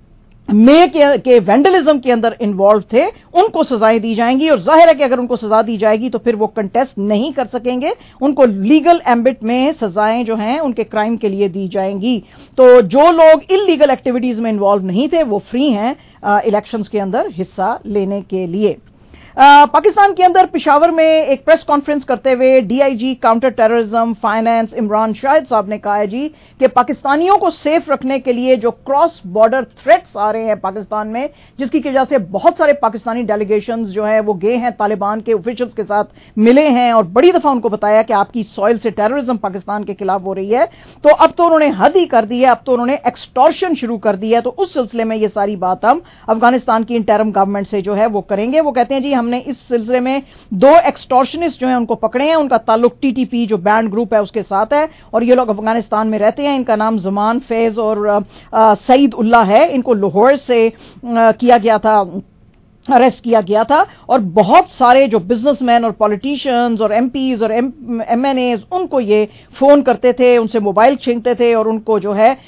मे के, के वेंडलिज्म के अंदर इन्वॉल्व थे उनको सजाएं दी जाएंगी, और जाहिर है कि अगर उनको सजा दी जाएगी तो फिर वो कंटेस्ट नहीं कर सकेंगे, उनको लीगल एम्बिट में सजाएं जो हैं उनके क्राइम के लिए दी जाएंगी। तो जो लोग इलीगल एक्टिविटीज में इन्वॉल्व नहीं थे वो फ्री हैं इलेक्शंस के अंदर हिस्सा लेने के लिए। Uh, पाकिस्तान के अंदर पिशावर में एक प्रेस कॉन्फ्रेंस करते हुए DIG counter terrorism finance Imran Shahid साहब ने कहा है जी कि पाकिस्तानियों को सेफ रखने के लिए जो क्रॉस बॉर्डर थ्रेट्स आ रहे हैं पाकिस्तान में, जिसकी वजह से बहुत सारे पाकिस्तानी डेलीगेशंस जो है वो गए हैं तालिबान के ऑफिशियल्स के साथ मिले हैं और बड़ी दफा उनको बताया कि आपकी सॉइल से टेररिज्म पाकिस्तान के खिलाफ हो रही है। तो अब तो उन्होंने हद ही कर दी है, अब तो उन्होंने एक्सटॉर्शन शुरू कर दी है। तो उस सिलसिले में ये सारी बात हम अफगानिस्तान की इंटरिम गवर्नमेंट से जो है वो करेंगे। वो कहते हैं जी हमने इस सिलसिले में दो एक्सटॉर्शनिस्ट जो हैं उनको पकड़े हैं, उनका ताल्लुक टीटीपी जो बैंड ग्रुप है उसके साथ है, और ये लोग अफगानिस्तान में रहते हैं। इनका नाम जमान फैज और सईद उल्लाह है। इनको लाहौर से आ, किया गया था अरेस्ट किया गया था और बहुत सारे जो बिजनेसमैन और पॉलिटिशियंस और एमपीज और एम एन एज उनको ये फोन करते थे, उनसे मोबाइल छीनते थे और उनको जो है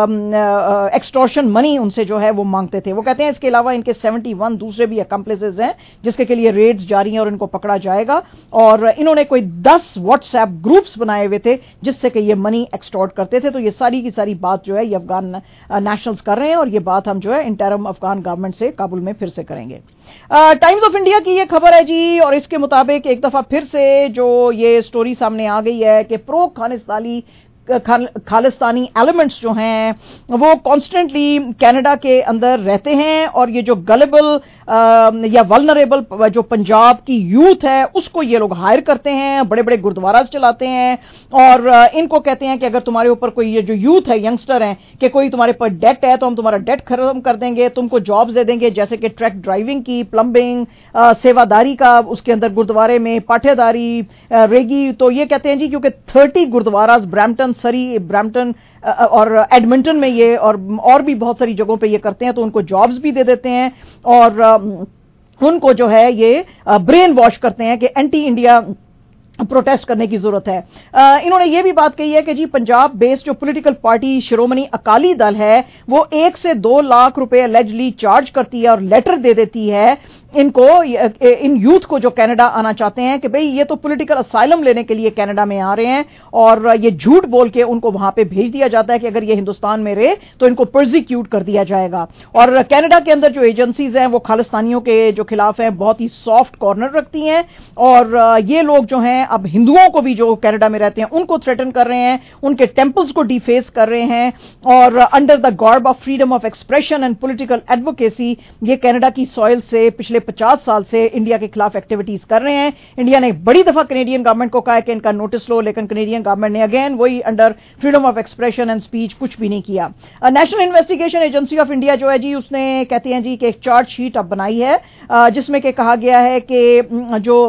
एक्सटॉर्शन मनी उनसे जो है वो मांगते थे। वो कहते हैं इसके अलावा इनके इकहत्तर दूसरे भी अकम्प्लिसेस हैं जिसके के लिए रेड्स जारी हैं और इनको पकड़ा जाएगा। और इन्होंने कोई दस व्हाट्सएप ग्रुप्स बनाए हुए थे जिससे कि ये मनी एक्सटॉर्ट करते थे। तो ये सारी की सारी बात जो है ये अफगान नेशनल्स कर रहे हैं और ये बात हम जो है इंटरम अफगान गवर्नमेंट से काबुल में फिर से करेंगे। टाइम्स ऑफ इंडिया की ये खबर है जी और इसके मुताबिक एक दफा फिर से जो ये स्टोरी सामने आ गई है कि प्रो खालिस्तानी खालिस्तानी एलिमेंट्स जो हैं वो कॉन्स्टेंटली कनाडा के अंदर रहते हैं और ये जो गलेबल या वल्नरेबल जो पंजाब की यूथ है उसको ये लोग हायर करते हैं, बड़े बड़े गुरुद्वारा चलाते हैं और इनको कहते हैं कि अगर तुम्हारे ऊपर कोई ये जो यूथ है, यंगस्टर हैं, कि कोई तुम्हारे पर डेट है तो हम तुम्हारा डेट खत्म कर देंगे, तुमको जॉब्स दे देंगे जैसे कि ट्रक ड्राइविंग की, प्लम्बिंग, सेवादारी का उसके अंदर गुरुद्वारे में, पाठेदारी, रेगी। तो ये कहते हैं जी क्योंकि thirty gurdwaras Brampton, Surrey, Brampton और एडमिंटन में ये और और भी बहुत सारी जगहों पे ये करते हैं तो उनको जॉब्स भी दे देते हैं और उनको जो है ये ब्रेन वॉश करते हैं कि एंटी इंडिया प्रोटेस्ट करने की जरूरत है। आ, इन्होंने ये भी बात कही है कि जी पंजाब बेस्ड जो पॉलिटिकल पार्टी शिरोमणि अकाली दल है वो एक से दो लाख रुपए अलेजली चार्ज करती है और लेटर दे देती है इनको, इन यूथ को जो कनाडा आना चाहते हैं कि भाई ये तो पॉलिटिकल असाइलम लेने के लिए कनाडा में आ रहे हैं और ये झूठ बोल के उनको वहां पे भेज दिया जाता है कि अगर ये हिंदुस्तान में रहे तो इनको प्रोसिक्यूट कर दिया जाएगा। और कनाडा के अंदर जो एजेंसीज हैं वो खालिस्तानियों के जो खिलाफ हैं बहुत ही सॉफ्ट कॉर्नर रखती हैं और ये लोग जो हैं अब हिंदुओं को भी जो कनाडा में रहते हैं उनको थ्रेटन कर रहे हैं, उनके टेंपल्स को डिफेस कर रहे हैं और under the garb of freedom of expression and political advocacy ये कनाडा की सॉइल से पिछले पचास साल से इंडिया के खिलाफ एक्टिविटीज कर रहे हैं। इंडिया ने बड़ी दफा कनेडियन गवर्नमेंट को कहा है कि इनका नोटिस लो, लेकिन कनेडियन गवर्नमेंट ने अगेन वही under freedom of expression and speech कुछ भी नहीं किया। National investigation agency of India जो है जी उसने कहते हैं जी कि एक चार्ज शीट अब बनाई है जिसमें कि कहा गया है कि जो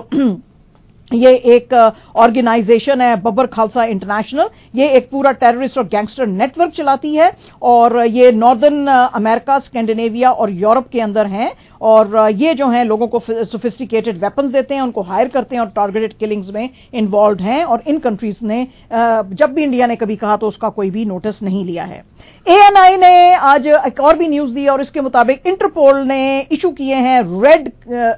ये एक ऑर्गेनाइजेशन है बब्बर खालसा इंटरनेशनल, ये एक पूरा टेररिस्ट और गैंगस्टर नेटवर्क चलाती है और ये नॉर्दर्न अमेरिका, स्कैंडिनेविया और यूरोप के अंदर हैं और ये जो हैं लोगों को सोफिस्टिकेटेड वेपन्स देते हैं, उनको हायर करते हैं और टारगेटेड किलिंग्स में इन्वॉल्व हैं और इन कंट्रीज ने जब भी इंडिया ने कभी कहा तो उसका कोई भी नोटिस नहीं लिया है। ए एन आई ने आज एक और भी न्यूज दी और इसके मुताबिक इंटरपोल ने इशू किए हैं red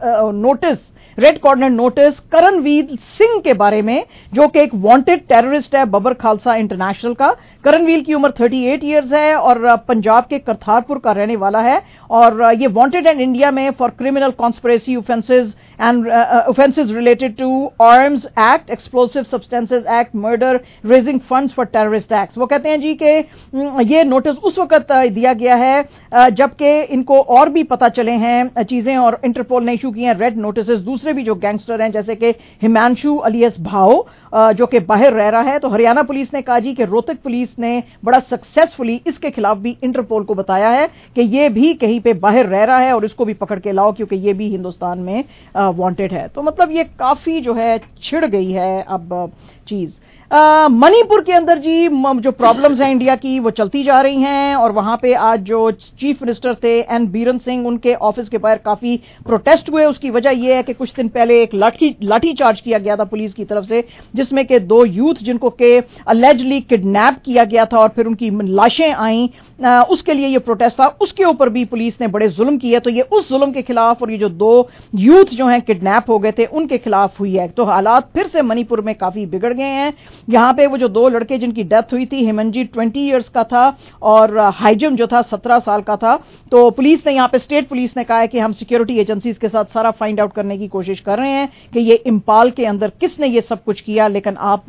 notice red corner notice Karanveer Singh के बारे में जो कि एक वांटेड टेररिस्ट है बब्बर खालसा इंटरनेशनल का। करणवीर की उम्र अड़तीस इयर्स है और पंजाब के करतारपुर का रहने वाला है और ये वांटेड इन इंडिया में for criminal conspiracy offences and offences related to arms act, explosive substances act, murder, raising funds for terrorist acts. वो कहते हैं जी कि ये नोटिस उस वक्त दिया गया है जबकि इनको और भी पता चले हैं चीजें और इंटरपोल ने इशू किए हैं रेड नोटिस दूसरे भी जो गैंगस्टर हैं जैसे कि हिमांशु अलियास भाओ जो कि बाहर रह रहा है। तो हरियाणा पुलिस ने कहा जी कि रोहतक पुलिस ने बड़ा सक्सेसफुली इसके खिलाफ भी इंटरपोल को बताया है कि ये भी कहीं पे बाहर रह रहा है और इसको भी पकड़ के लाओ क्योंकि ये भी हिंदुस्तान में वांटेड है। तो मतलब ये काफी जो है छिड़ गई है अब चीज। मणिपुर के अंदर जी जो प्रॉब्लम्स हैं इंडिया की वो चलती जा रही हैं और वहां पे आज जो चीफ मिनिस्टर थे एन बीरन सिंह उनके ऑफिस के बाहर काफी प्रोटेस्ट हुए। उसकी वजह यह है कि कुछ दिन पहले एक लाठी लाठी चार्ज किया गया था पुलिस की तरफ से जिसमें कि दो यूथ जिनको के अलेजली किडनैप किया गया था और फिर उनकी लाशें आई, उसके लिए ये प्रोटेस्ट था। उसके ऊपर भी पुलिस ने बड़े जुल्म किए तो ये उस जुल्म के खिलाफ और ये जो दो यूथ जो हैं किडनैप हो गए थे उनके खिलाफ हुई है। तो हालात फिर से मणिपुर में काफी बिगड़ गए हैं। यहां पे वो जो दो लड़के जिनकी डेथ हुई थी, हिमनजीत ट्वेंटी इयर्स का था और हाइजम जो था सत्रह साल का था। तो पुलिस ने यहां पे स्टेट पुलिस ने कहा है कि हम सिक्योरिटी एजेंसीज के साथ सारा फाइंड आउट करने की कोशिश कर रहे हैं कि ये इंपाल के अंदर किसने ये सब कुछ किया, लेकिन आप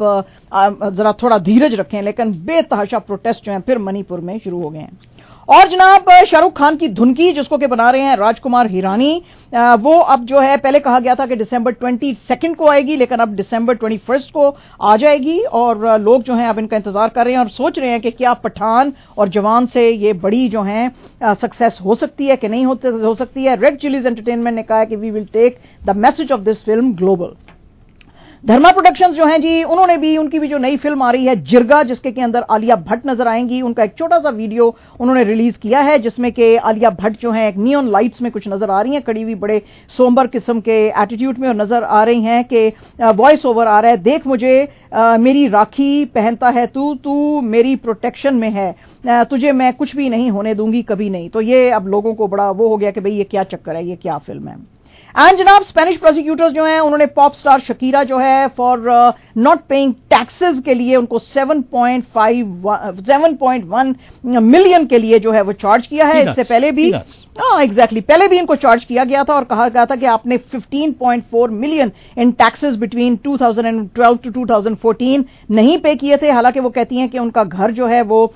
जरा थोड़ा धीरज रखें। लेकिन बेतहाशा प्रोटेस्ट जो है फिर मणिपुर में शुरू हो गए हैं। और जनाब शाहरुख खान की धुनकी जिसको के बना रहे हैं राजकुमार हिरानी, वो अब जो है पहले कहा गया था कि दिसंबर बाईस को आएगी लेकिन अब दिसंबर इक्कीस को आ जाएगी और लोग जो हैं अब इनका इंतजार कर रहे हैं और सोच रहे हैं कि क्या पठान और जवान से ये बड़ी जो है सक्सेस हो सकती है कि नहीं हो सकती है। रेड चिलीज एंटरटेनमेंट ने कहा है कि we will take the message of this film global. Dharma productions जो हैं जी, उन्होंने भी, उनकी भी जो नई फिल्म आ रही है जिरगा, जिसके के अंदर आलिया भट्ट नजर आएंगी, उनका एक छोटा सा वीडियो उन्होंने रिलीज किया है जिसमें कि आलिया भट्ट जो है एक नियॉन लाइट्स में कुछ नजर आ रही हैं, कड़ी हुई, बड़े सोमबर किस्म के एटीट्यूड में, और नजर आ रही हैं कि वॉइस ओवर आ रहा है, देख मुझे आ, मेरी राखी पहनता है तू, तू मेरी प्रोटेक्शन में है, आ, तुझे मैं कुछ भी नहीं होने दूंगी, कभी नहीं। तो ये अब लोगों को बड़ा वो हो गया कि भाई ये क्या चक्कर है, ये क्या फिल्म है। एंड जनाब स्पेनिश प्रोसिक्यूटर्स जो हैं, उन्होंने पॉप स्टार शकीरा जो है फॉर नॉट पेइंग टैक्सेस के लिए उनको सात पॉइंट वन मिलियन के लिए जो है वो चार्ज किया है। इससे पहले भी हाँ एग्जैक्टली पहले भी इनको चार्ज किया गया था और कहा गया था कि आपने पंद्रह पॉइंट चार मिलियन इन टैक्सेस बिटवीन दो हज़ार बारह टू दो हज़ार चौदह नहीं पे किए थे। हालांकि वो कहती हैं कि उनका घर जो है वो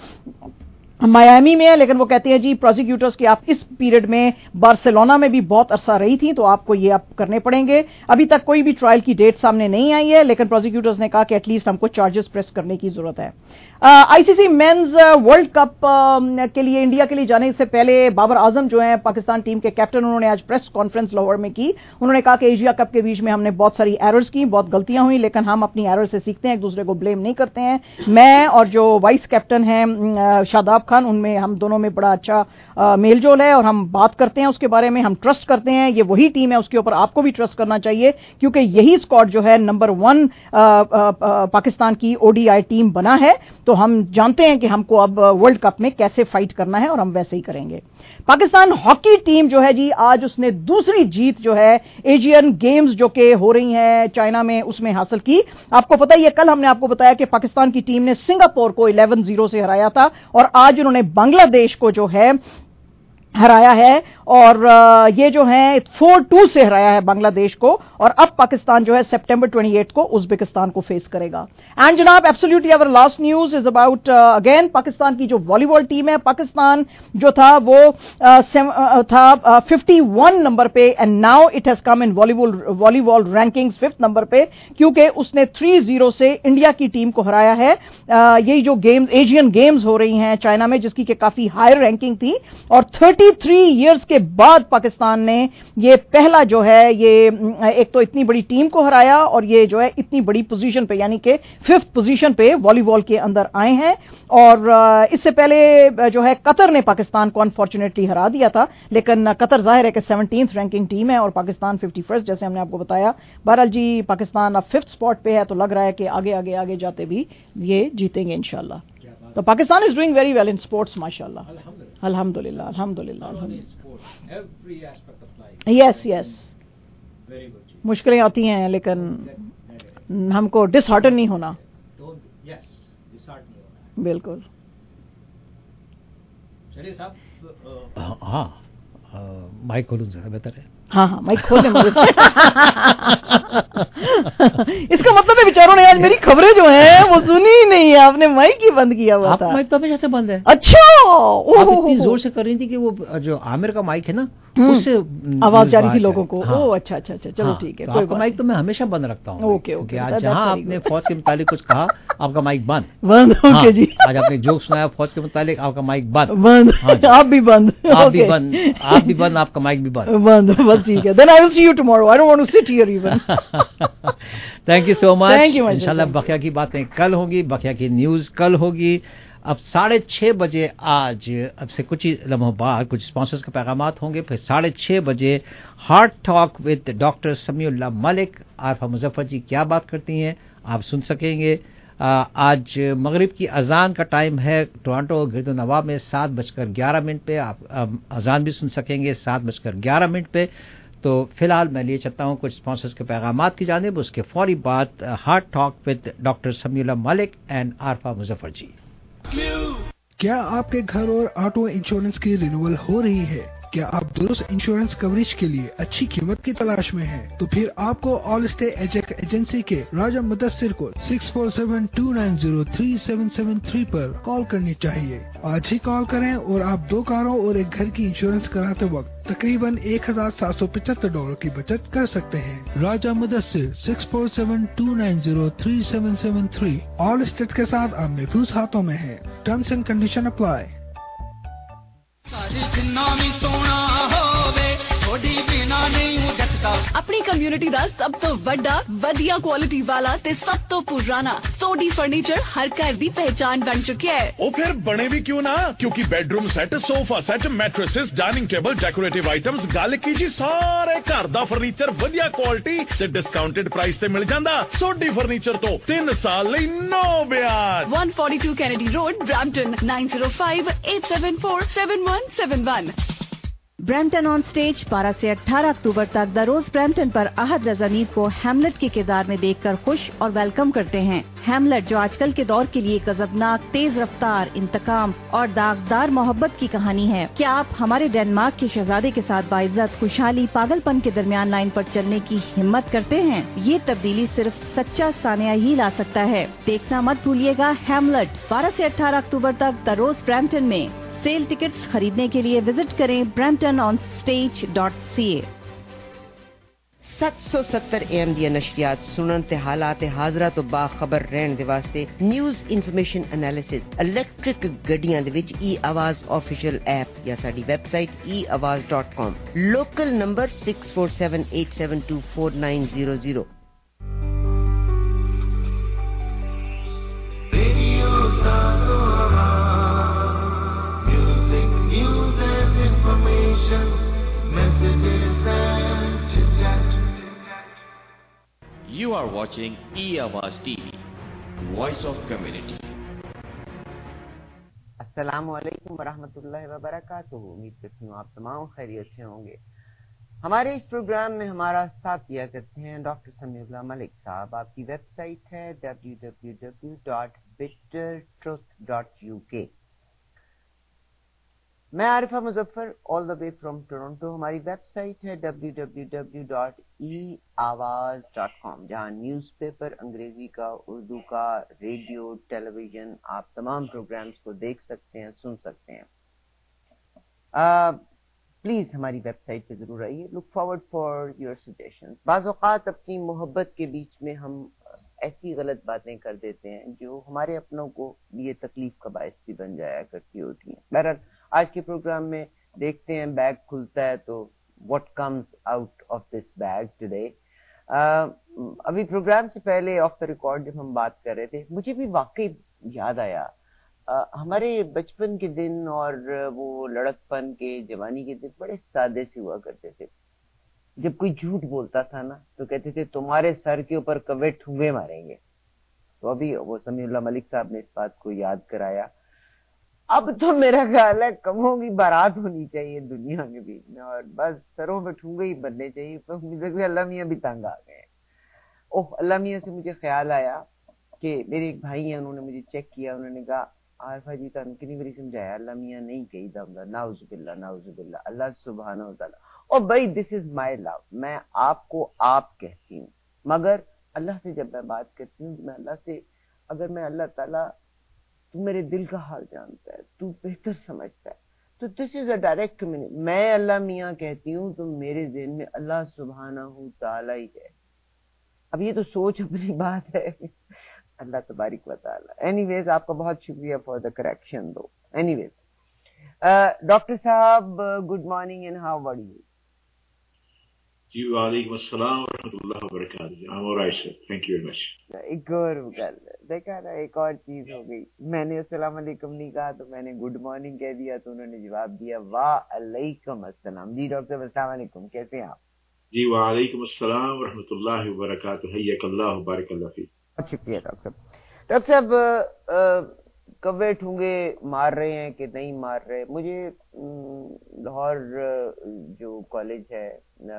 मायामी में है, लेकिन वो कहते हैं जी प्रोसिक्यूटर्स कि आप इस पीरियड में बार्सिलोना में भी बहुत अरसा रही थी, तो आपको ये आप करने पड़ेंगे। अभी तक कोई भी ट्रायल की डेट सामने नहीं आई है, लेकिन प्रोसिक्यूटर्स ने कहा कि एटलीस्ट हमको चार्जेस प्रेस करने की जरूरत है। आईसीसी मेंस वर्ल्ड कप के लिए इंडिया के लिए जाने से पहले बाबर आजम जो हैं पाकिस्तान टीम के कैप्टन, उन्होंने आज प्रेस कॉन्फ्रेंस लाहौर में की। उन्होंने कहा कि एशिया कप के बीच में हमने बहुत सारी एरर्स की, बहुत गलतियां हुई, लेकिन हम अपनी एरर से सीखते हैं, एक दूसरे को ब्लेम नहीं करते हैं। मैं और जो वाइस कैप्टन हैं शादाब खान, उनमें हम दोनों में बड़ा अच्छा मेल जोल है और हम बात करते हैं उसके बारे में, हम ट्रस्ट करते हैं। ये वही टीम है, उसके ऊपर आपको भी ट्रस्ट करना चाहिए, क्योंकि यही स्क्वाड जो है नंबर वन पाकिस्तान की ओडीआई टीम बना है। तो हम जानते हैं कि हमको अब वर्ल्ड कप में कैसे फाइट करना है और हम वैसे ही करेंगे। पाकिस्तान हॉकी टीम जो है जी, आज उसने दूसरी जीत जो है एशियन गेम्स जो कि हो रही है चाइना में, उसमें हासिल की। आपको पता ही है, कल हमने आपको बताया कि पाकिस्तान की टीम ने सिंगापुर को ग्यारह जीरो से हराया था और आज उन्होंने बांग्लादेश को जो है हराया है और ये जो है चार टू से हराया है बांग्लादेश को। और अब पाकिस्तान जो है सितंबर अट्ठाईस को उज्बेकिस्तान को फेस करेगा। एंड जनाब absolutely our last news is about again Pakistan की जो वॉलीबॉल टीम है। पाकिस्तान जो था वो uh, uh, था इक्यावन नंबर पे and now it has come in volleyball volleyball rankings fifth number पे, क्योंकि उसने तीन जीरो से इंडिया की टीम को हराया है। uh, यही जो गेम्स एशियन गेम्स हो रही हैं चाइना में, जिसकी के काफी हायर रैंकिंग थी, और तैंतीस इयर्स के बाद पाकिस्तान ने ये पहला जो है ये एक तो इतनी बड़ी टीम को हराया और ये जो है इतनी बड़ी पोजीशन पे यानी कि फिफ्थ पोजीशन पे वॉलीबॉल के अंदर आए हैं। और इससे पहले जो है कतर ने पाकिस्तान को अनफॉर्चुनेटली हरा दिया था, लेकिन कतर जाहिर है कि सेवनटीन्थ रैंकिंग टीम है और पाकिस्तान फिफ्टी फर्स्ट, जैसे हमने आपको बताया। बहरहाल जी पाकिस्तान अब फिफ्थ स्पॉट पे है, तो लग रहा है कि आगे आगे आगे जाते भी ये जीतेंगे इंशाल्लाह। तो Pakistan is doing very well in sports माशाल्लाह, अल्हम्दुलिल्लाह अल्हम्दुलिल्लाह। यस यस, मुश्किलें आती हैं लेकिन हमको डिसहार्टन नहीं होना। बिल्कुल। चलिए साहब, हाँ माइक खोलूं जरा, बेहतर है। हाँ हाँ माइक खोल दे मुझे। इसका मतलब है बेचारों ने आज मेरी खबरें जो हैं वो सुनी ही नहीं है, आपने माइक ही बंद किया हुआ था। माइक तो हमेशा से बंद है। अच्छा, आप इतनी जोर से कर रही थी कि वो जो आमिर का माइक है ना, उससे आवाज जा रही थी लोगों को। हाँ। ओ अच्छा अच्छा अच्छा, चलो ठीक है। तो आपका माइक तो मैं हमेशा बंद रखता हूँ। ओके ओके, आज जहाँ आपने फौज के मुतालिक कुछ कहा, आपका माइक बंद बंद। ओके जी, आज आपने जोक सुनाया फौज के मुतालिक, आपका माइक बंद बंद। आप भी बंद, आप भी बंद, आप भी बंद, आपका माइक भी बंद बंद। बस ठीक है, then I will see you tomorrow, I don't want to sit here even. Thank you so much. Thank you. इंशाल्लाह बखिया की बातें कल होगी, बखिया की न्यूज कल होगी। अब साढ़े छः बजे आज अब से कुछ ही लम्हों बाद कुछ स्पॉन्सर्स के पैगामात होंगे, फिर साढ़े छः बजे heart talk with doctor Samiullah Malik. Arfa Muzaffar ji क्या बात करती हैं आप सुन सकेंगे। आज मगरिब की अजान का टाइम है टोरंटो गिरदो नवाब में सात बजकर ग्यारह मिनट पे, आप अजान भी सुन सकेंगे सात बजकर ग्यारह मिनट पे। तो फिलहाल मैं लिए चाहता हूँ कुछ स्पॉन्सर्स के पैगामात की जानिब, उसके फौरी बाद heart talk with doctor Samiullah Malik and Arfa Muzaffar ji. क्या आपके घर और ऑटो इंश्योरेंस की रिन्यूअल हो रही है? क्या आप दुरुस्त इंश्योरेंस कवरेज के लिए अच्छी कीमत की तलाश में हैं? तो फिर आपको ऑल स्टे एजेक एजेंसी के राजा मुदस्सिर को six four seven two nine zero three seven seven three पर कॉल करनी चाहिए। आज ही कॉल करें और आप दो कारों और एक घर की इंश्योरेंस कराते वक्त तकरीबन एक हजार सात सौ पचहत्तर डॉलर की बचत कर सकते हैं। Raja Mudassir six four seven two nine zero three seven seven three Allstate के साथ आप महफूज हाथों में है। Terms and condition apply. सारी जिन्ना भी सोना होवे थोड़ी बिना नहीं अपनी कम्युनिटी ਦਾ ਸਭ ਤੋਂ ਵੱਡਾ ਵਧੀਆ ਕੁਆਲਿਟੀ ਵਾਲਾ ਤੇ ਸਭ ਤੋਂ ਪੁਰਾਣਾ ਸੋਡੀ ਫਰਨੀਚਰ ਹਰ ਘਰ ਦੀ ਪਹਿਚਾਨ ਬਣ ਚੁੱਕਿਆ ਹੈ। ਉਹ ਫਿਰ ਬਣੇ ਵੀ ਕਿਉਂ ਨਾ, ਕਿਉਂਕਿ bedroom set, sofa set, mattresses, dining table, decorative items, ਗੱਲ ਕੀ ਜੀ ਸਾਰੇ ਘਰ ਦਾ ਫਰਨੀਚਰ ਵਧੀਆ ਕੁਆਲਿਟੀ ਤੇ ਡਿਸਕਾਊਂਟਡ ਪ੍ਰਾਈਸ ਤੇ ਮਿਲ ਜਾਂਦਾ। ਸੋਡੀ ਫਰਨੀਚਰ ਤੋਂ ਤਿੰਨ ਸਾਲ ਲਈ ਨੋ ਵਿਆਜ। one forty-two Kennedy Road, Brampton, nine zero five eight seven four seven one seven one। Brampton on stage बारह से अठारह अक्टूबर तक द रोज ब्रैम्पटन पर अहद रजा नीर को हैमलेट के किरदार में देखकर खुश और वेलकम करते हैं। हैमलेट जो आजकल के दौर के लिए गजबनाक, तेज रफ्तार, इंतकाम और दागदार मोहब्बत की कहानी है। क्या आप हमारे डेनमार्क के शहजादे के साथ बाइज्जत, खुशहाली, पागलपन के दरमियान लाइन पर चलने की हिम्मत करते हैं? ये तब्दीली सिर्फ सच्चा सानिया ही ला सकता है। देखना मत भूलिएगा हैमलेट बारह से अठारह अक्टूबर तक द रोज ब्रैम्पटन में। सेल टिकट्स खरीदने के लिए विजिट करें Brampton on stage dot C A. सत्त सौ सत्तर एम दी नशरियात सुनन ते हालात हाजरा तो बाखबर रहन दे वास्ते न्यूज़ इन्फॉर्मेशन एनालिसिस इलेक्ट्रिक गड्डियां दे विच ई आवाज ऑफिशियल ऐप या साडी website E Awaz dot com. Local number six four seven eight seven two four nine zero zero। Radio सातो music, news and information, messages and chit-chat. You are watching E-Awaz T V, Voice of Community. अस्सलामु अलैकुम वरहमतुल्लाहि वबरकातुहू। उम्मीद करती हूँ आप तमाम खैरियत से होंगे। हमारे इस प्रोग्राम में हमारा साथ दिया करते हैं डॉक्टर समीउल्लाह मलिक साहब। आपकी वेबसाइट है W W W dot bitter truth dot U K. मैं Arifa Muzaffar all the way from Toronto. हमारी वेबसाइट है W W W dot E Awaz dot com, जहाँ न्यूज़पेपर अंग्रेजी का, उर्दू का, रेडियो, टेलीविजन, आप तमाम प्रोग्राम्स को देख सकते हैं, सुन सकते हैं। प्लीज हमारी वेबसाइट पे जरूर आइए। Look forward for your suggestions. बाज़ औक़ात अपनी मोहब्बत के बीच में हम ऐसी गलत बातें कर देते हैं जो हमारे अपनों को लिए तकलीफ का बायस भी बन जाया करती होती हैं। बहरहाल आज के प्रोग्राम में देखते हैं, बैग खुलता है तो what comes out of this bag today. अभी प्रोग्राम से पहले ऑफ द रिकॉर्ड जब हम बात कर रहे थे, मुझे भी वाकई याद आया uh, हमारे बचपन के दिन और वो लड़कपन के, जवानी के दिन बड़े सादे से हुआ करते थे। जब कोई झूठ बोलता था ना तो कहते थे तुम्हारे सर के ऊपर कौवे ठूंगे मारेंगे। तो अभी वो समीउल्लाह मलिक साहब ने इस बात को याद कराया। अब तो मेरा ख्याल है कमों की बारात होनी चाहिए दुनिया के बीच में और बस सरों पे ठूंगे ही बनने चाहिए। तो मुझे अल्लाह मियाँ भी तंग आ गए। ओह, अल्लाह मियाँ से मुझे ख्याल आया कि मेरे एक भाई हैं, उन्होंने मुझे चेक किया, उन्होंने कहा आरिफा जी का कितनी बारी समझाया, अल्लाह मियाँ नहीं कही दमदा, नाउजुबिल्लाह नाउजुबिल्लाह, अल्लाह सुब्हानहू व तआला। और भाई दिस इज माय लव, मैं आपको आप कहती हूँ, मगर अल्लाह से जब मैं बात करती हूँ, मैं अल्लाह से, अगर मैं अल्लाह ताला, तू मेरे दिल का हाल जानता है, तू बेहतर समझता है, तो this is a direct communication. मैं अल्लाह मियाँ कहती हूँ तो मेरे ज़हन में अल्लाह सुब्हानहू तआला ही है। अब ये तो सोच अपनी बात है, अल्लाह तबारिक व तआला। एनीवेज, आपका बहुत शुक्रिया फॉर द करेक्शन दो। एनीवेज, डॉक्टर साहब, good morning and how are you? जी वालेकुम अस्सलाम व रहमतुल्लाहि व बरकातहू। I am alright sir, thank you very much. एक और देखा ना, एक और चीज हो गई, मैंने अस्सलाम वालेकुम नहीं कहा तो मैंने गुड मॉर्निंग कह दिया, तो उन्होंने जवाब दिया वाह अलैकुम अस्सलाम। जी डॉक्टर साहब अस्सलाम वालेकुम, कैसे हैं आप? जी वालेकुम अस्सलाम व रहमतुल्लाहि व बरकातहू। हय्यकल्लाह व बारकल्लाह फीक। बहुत शुक्रिया डॉक्टर साहब। डॉक्टर साहब, कौवे ठूंगे मार रहे हैं कि नहीं मार रहे? मुझे लाहौर जो कॉलेज है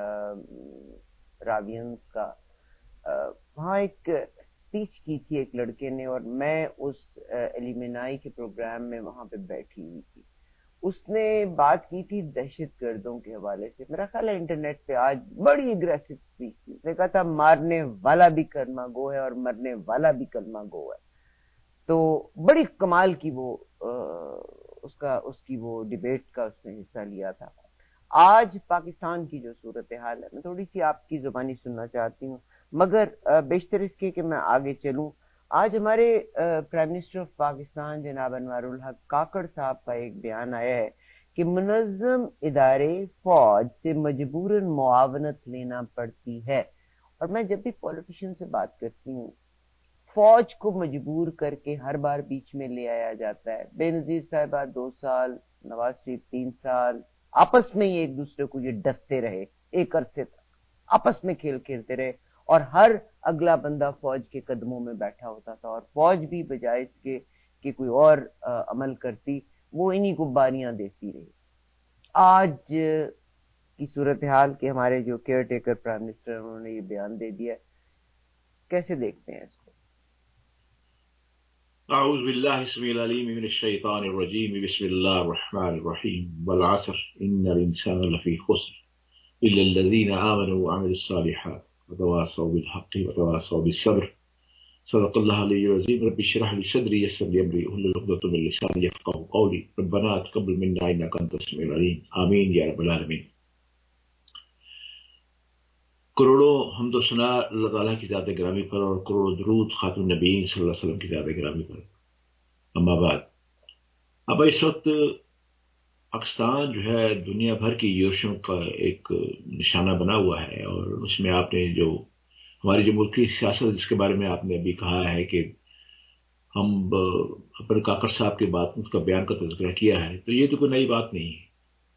रावियंस का, वहाँ एक स्पीच की थी एक लड़के ने, और मैं उस एलिमिनाई के प्रोग्राम में वहाँ पे बैठी हुई थी। उसने बात की थी दहशत गर्दों के हवाले से। मेरा ख्याल है इंटरनेट पे आज बड़ी एग्रेसिव स्पीच थी। उसने कहा था मारने वाला भी कलमा गो है और मरने वाला भी कलमा गो है। तो बड़ी कमाल की वो आ, उसका उसकी वो डिबेट का उसने हिस्सा लिया था। आज पाकिस्तान की जो सूरत हाल है, मैं थोड़ी सी आपकी जुबानी सुनना चाहती हूँ, मगर बेशतर इसके कि मैं आगे चलूँ। आज हमारे प्राइम मिनिस्टर ऑफ पाकिस्तान जनाब अनवारुल हक काकड़ साहब का एक बयान आया है کہ منظم ادارے فوج سے مجبوراً معاونت لینا پڑتی ہے. اور میں جب بھی پولیٹیشین سے بات کرتی ہوں، فوج کو مجبور کر کے ہر بار بیچ میں لے آیا جاتا ہے. بے نظیر صاحبہ دو سال، نواز شریف تین سال، آپس میں یہ ایک دوسرے کو یہ ڈستے رہے، ایک عرصے تک آپس میں کھیل کھیلتے رہے، اور ہر اگلا بندہ فوج کے قدموں میں بیٹھا ہوتا تھا، اور فوج بھی بجائے اس کے کہ کوئی اور عمل کرتی، وہ انہی کو باریاں دیتی رہی. آج کی صورتحال کہ ہمارے جو کیئر ٹیکر پرائم منسٹر انہوں نے یہ بیان دے دیا، کیسے دیکھتے ہیں اس کو؟ اعوذ باللہ السمیع العلیم من الشیطان الرجیم، بسم اللہ الرحمن الرحیم، والعصر ان الانسان لفی خسر الا الذین آمنوا وعملوا الصالحات وتواصوا بالحق وتواصوا بالصبر. صدق اللہ العلی العظیم. رب اشرح لي صدری یسر لي امری واحلل عقدۃ من لسانی یفقهوا قولی. ربنا تقبل منا انک انت السمیع العلیم. آمین یا رب العالمین. کروڑوں حمد و ثنا اللہ تعالیٰ کی ذات گرامی پر، اور کروڑوں درود خاتم نبیین صلی اللہ علیہ وسلم کی ذات گرامی پر. اما بعد، اب اس وقت پاکستان جو ہے دنیا بھر کی یورشوں کا ایک نشانہ بنا ہوا ہے، اور اس میں آپ نے جو ہماری جو ملکی سیاست جس کے بارے میں آپ نے ابھی کہا ہے کہ ہم اپنے کاکڑ صاحب کے بات اس کا بیان کا تذکرہ کیا ہے، تو یہ تو کوئی نئی بات نہیں ہے،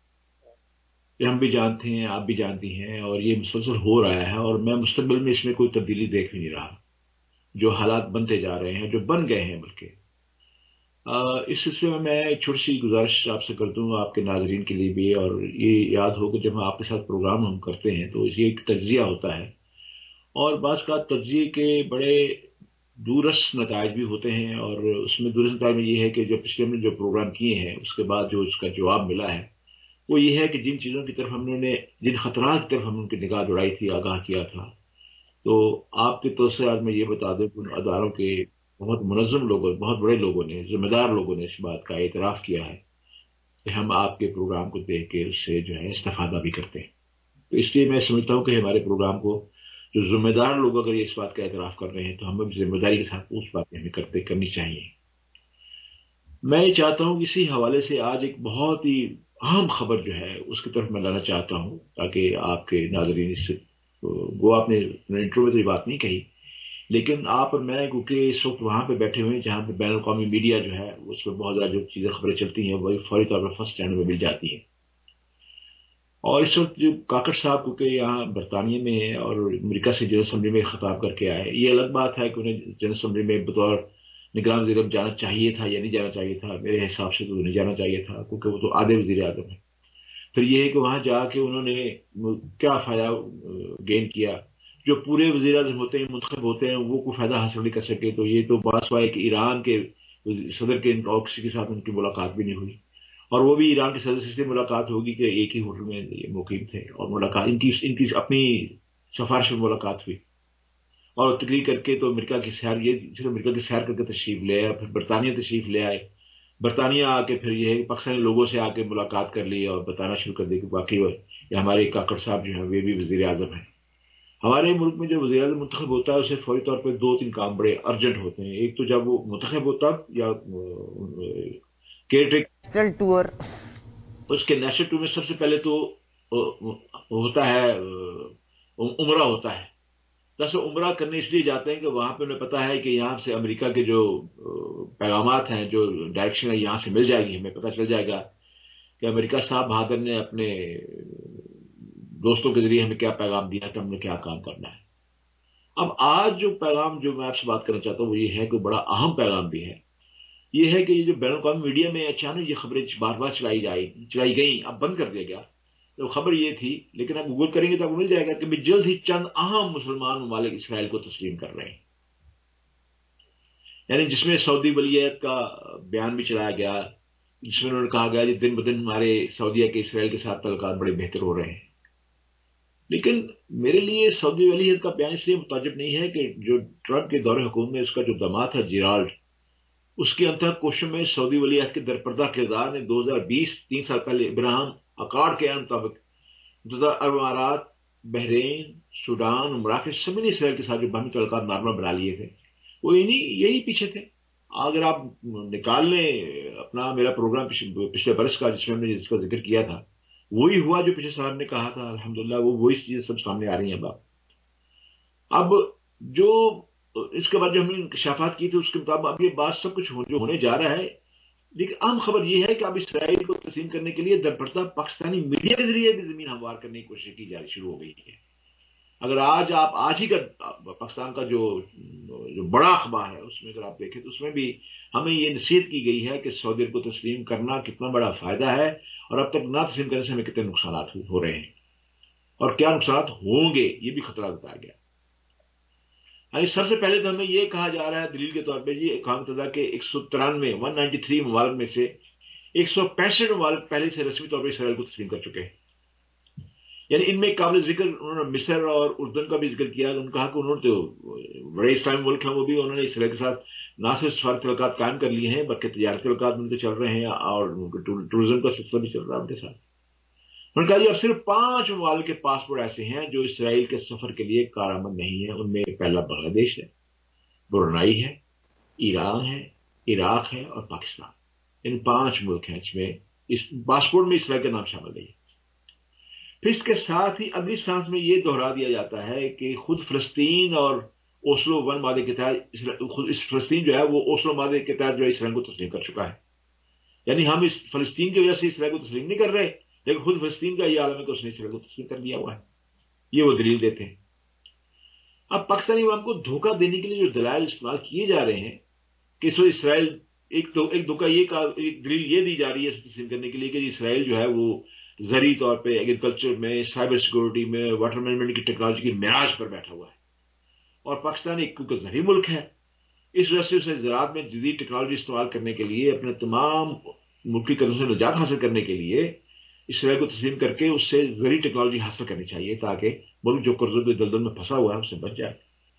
یہ ہم بھی جانتے ہیں، آپ بھی جانتی ہیں، اور یہ مسلسل ہو رہا ہے، اور میں مستقبل میں اس میں کوئی تبدیلی دیکھ نہیں رہا. جو حالات بنتے جا رہے ہیں، جو بن گئے ہیں، بلکہ اس سلسلے میں میں ایک چھوٹی سی گزارش آپ سے کر دوں آپ کے ناظرین کے لیے بھی، اور یہ یاد ہو کہ جب ہم آپ کے ساتھ پروگرام ہم کرتے ہیں تو یہ ایک تجزیہ ہوتا ہے، اور بعض کا تجزیے کے بڑے دورس نتائج بھی ہوتے ہیں، اور اس میں دورس نتائج میں یہ ہے کہ جو پچھلے میں جو پروگرام کیے ہیں اس کے بعد جو اس کا جواب ملا ہے وہ یہ ہے کہ جن چیزوں کی طرف ہم نے جن خطرات کی طرف ہم ان کی نگاہ دوڑائی تھی، آگاہ کیا تھا، تو آپ کے توسط آج میں یہ بتا دوں کہ ان اداروں کے بہت منظم لوگوں، بہت بڑے لوگوں نے، ذمہ دار لوگوں نے اس بات کا اعتراف کیا ہے کہ ہم آپ کے پروگرام کو دیکھ کے اس سے جو ہے استفادہ بھی کرتے ہیں. تو اس لیے میں سمجھتا ہوں کہ ہمارے پروگرام کو جو ذمہ دار لوگ اگر یہ اس بات کا اعتراف کر رہے ہیں تو ہمیں ذمہ داری کے ساتھ اس بات ہمیں کرتے کرنی چاہیے. میں یہ چاہتا ہوں کہ اسی حوالے سے آج ایک بہت ہی اہم خبر جو ہے اس کی طرف میں لانا چاہتا ہوں، تاکہ آپ کے ناظرین اس سے، وہ آپ نے انٹرو میں تو یہ بات نہیں کہی، لیکن آپ اور میں کیونکہ اس وقت وہاں پہ بیٹھے ہوئے ہیں جہاں پہ بین الاقوامی میڈیا جو ہے اس میں بہت زیادہ جو چیزیں خبریں چلتی ہیں وہ فوری طور پر فرسٹ ہینڈ میں مل جاتی ہیں. اور اس وقت جو کاکڑ صاحب کیونکہ یہاں برطانیہ میں ہے اور امریکہ سے جنرل اسمبلی میں خطاب کر کے آئے، یہ الگ بات ہے کہ انہیں جنرل اسمبلی میں بطور نگران وزیر اعظم جانا چاہیے تھا یا نہیں جانا چاہیے تھا. میرے حساب سے تو نہیں جانا چاہیے تھا، کیونکہ وہ تو آدھے وزیر اعظم ہیں. پھر یہ ہے کہ وہاں جا کے انہوں نے کیا فائدہ گین کیا؟ جو پورے وزیر اعظم ہوتے ہیں، منتخب ہوتے ہیں، وہ کوئی فائدہ حاصل نہیں کر سکے. تو یہ تو باعث ہوا ہے کہ ایران کے صدر کے اور کسی کے ساتھ ان کی ملاقات بھی نہیں ہوئی، اور وہ بھی ایران کے صدر سے ملاقات ہوگی کہ ایک ہی ہوٹل میں مقیم تھے، اور ملاقات ان کی ان کی اپنی سفارش میں ملاقات ہوئی، اور تقریر کر کے تو امریکہ کی سیر، یہ صرف امریکہ کی سیر کر کے تشریف لے آئے. پھر برطانیہ تشریف لے آئے، برطانیہ آ کے پھر یہ ہے کہ پاکستانی لوگوں سے آ کے ملاقات کر لی اور بتانا شروع کر دی کہ باقی یہ ہمارے کاکڑ صاحب جو ہیں وہ بھی وزیر اعظم ہیں. ہمارے ملک میں جو وزیر اعظم منتخب ہوتا ہے اسے فوری طور پہ دو تین کام بڑے ارجنٹ ہوتے ہیں. ایک تو جب وہ منتخب ہوتا یا نیشنل ٹور، اس کے نیشنل ٹور میں سب سے پہلے تو ہوتا ہے عمرہ ہوتا ہے. دس عمرہ کرنے اس لیے جاتے ہیں کہ وہاں پہ انہیں پتا ہے کہ یہاں سے امریکہ کے جو پیغامات ہیں، جو ڈائریکشن ہے یہاں سے مل جائے گی، ہمیں پتہ چل جائے گا کہ امریکہ صاحب بہادر نے اپنے دوستوں کے ذریعے ہمیں کیا پیغام دیا کہ ہم نے کیا کام کرنا ہے. اب آج جو پیغام جو میں آپ سے بات کرنا چاہتا ہوں وہ یہ ہے کہ بڑا اہم پیغام بھی ہے. یہ ہے کہ یہ جو بین الاقوامی میڈیا میں اچانک یہ خبریں بار بار چلائی جائی چلائی گئیں، اب بند کر دیا گیا. تو خبر یہ تھی، لیکن آپ گوگل کریں گے تو آپ کو مل جائے گا کہ جلد ہی چند اہم مسلمان ممالک اسرائیل کو تسلیم کر رہے ہیں. یعنی جس میں سعودی ولیعہد کا بیان بھی چلایا گیا، جس میں انہوں نے کہا گیا کہ دن بدن ہمارے سعودیہ کے اسرائیل کے ساتھ تعلقات بڑے بہتر ہو رہے ہیں. لیکن میرے لیے سعودی ولیعہد کا بیان اس لیے متعجب نہیں ہے کہ جو ٹرمپ کے دور حکومت میں اس کا جو داماد تھا جیرالڈ، اس کے انتہا کوششوں میں سعودی ولیعہد کے درپردہ کردار نے دو ہزار بیس تین سال پہلے ابراہم اکارڈ کے مطابق متحدہ عرب امارات، بحرین، سوڈان، مراکش سبھی نے اسرائیل کے ساتھ جو باہمی تعلقات نارمل بنا لیے تھے، وہ یہی یہی پیچھے تھے. اگر آپ نکال لیں اپنا میرا پروگرام پچھلے برس کا جس میں ہم نے جس کا ذکر کیا تھا، وہی ہوا جو پچھلے صاحب نے کہا تھا. الحمدللہ وہ وہی چیزیں سب سامنے آ رہی ہیں. اب اب جو اس کے بعد جو ہم نے انکشافات کی تھی اس کے مطابق اب یہ بات سب کچھ جو ہونے جا رہا ہے. لیکن اہم خبر یہ ہے کہ اب اسرائیل کو تسلیم کرنے کے لیے درپردہ پاکستانی میڈیا کے ذریعے بھی زمین ہموار کرنے کی کوشش کی جاری شروع ہو گئی ہے. اگر آج آپ آج ہی کا پاکستان کا جو جو بڑا اخبار ہے اس میں اگر آپ دیکھیں تو اس میں بھی ہمیں یہ نصیحت کی گئی ہے کہ سعودی عرب کو تسلیم کرنا کتنا بڑا فائدہ ہے اور اب تک نہ تسلیم کرنے سے ہمیں کتنے نقصانات ہو رہے ہیں اور کیا نقصانات ہوں گے یہ بھی خطرہ بتایا گیا. سب سے پہلے تو ہمیں یہ کہا جا رہا ہے دلیل کے طور پہ جی اقوام متحدہ کے ایک سو ترانوے ون نائنٹی تھری ممالک میں سے ایک سو پینسٹھ ممالک پہلے سے رسمی طور پر اسرائیل کو تسلیم کر چکے ہیں. یعنی ان میں قابل ذکر انہوں نے مصر اور اردن کا بھی ذکر کیا. انہوں نے کہا کہ انہوں نے تو بڑے اسلامی ملک ہیں وہ بھی انہوں نے اسرائیل کے ساتھ نہ صرف سفارتی تعلقات قائم کر لیے ہیں بلکہ تجارتی تعلقات ان کے چل رہے ہیں اور ٹورزم کا سلسلہ بھی چل رہا ہے ان کے ساتھ. انہوں نے کہا جی اب صرف پانچ ممالک کے پاسپورٹ ایسے ہیں جو اسرائیل کے سفر کے لیے کارآمد نہیں ہیں. ان میں پہلا بنگلہ دیش ہے، برونائی ہے، ایران ہے، عراق ہے اور پاکستان. ان پانچ ملک ہیں اس میں اس پاسپورٹ میں اسرائیل کا نام شامل نہیں ہے. پھر اس کے ساتھ ہی اگلی سانس میں یہ دہرا دیا جاتا ہے کہ خود فلسطین اور اوسلو ون معاہدے کے تحت خود اس فلسطین جو ہے وہ اوسلو معاہدے کے تحت جو ہے اسرائیل کو تسلیم کر چکا ہے. یعنی ہم اس فلسطین کی وجہ سے اسرائیل کو تسلیم نہیں کر رہے لیکن خود فلسطین کا یہ عالم ہے کہ اس نے اسرائیل کو تسلیم کر لیا ہوا ہے. یہ وہ دلیل دیتے ہیں. اب پاکستانی عوام کو دھوکہ دینے کے لیے جو دلائل استعمال کیے جا رہے ہیں کہ سو اسرائیل ایک تو ایک دھوکہ یہ ایک دلیل یہ دی جا رہی ہے تسلیم کرنے کے لیے کہ اسرائیل جو ہے وہ زرعی طور پہ ایگریکلچر میں، سائبر سیکورٹی میں، واٹر مینجمنٹ کی ٹیکنالوجی کی معراج پر بیٹھا ہوا ہے. اور پاکستان ایک کیونکہ زرعی ملک ہے اس وجہ سے اسے زراعت میں جدید ٹیکنالوجی استعمال کرنے کے لیے اپنے تمام ملکی قرضوں سے نجات حاصل کرنے کے لیے اسرائیل کو تسلیم کر کے اس سے زرعی ٹیکنالوجی حاصل کرنی چاہیے تاکہ ملک جو قرضوں کے دلدل میں پھنسا ہوا ہے اس سے بچ جائے.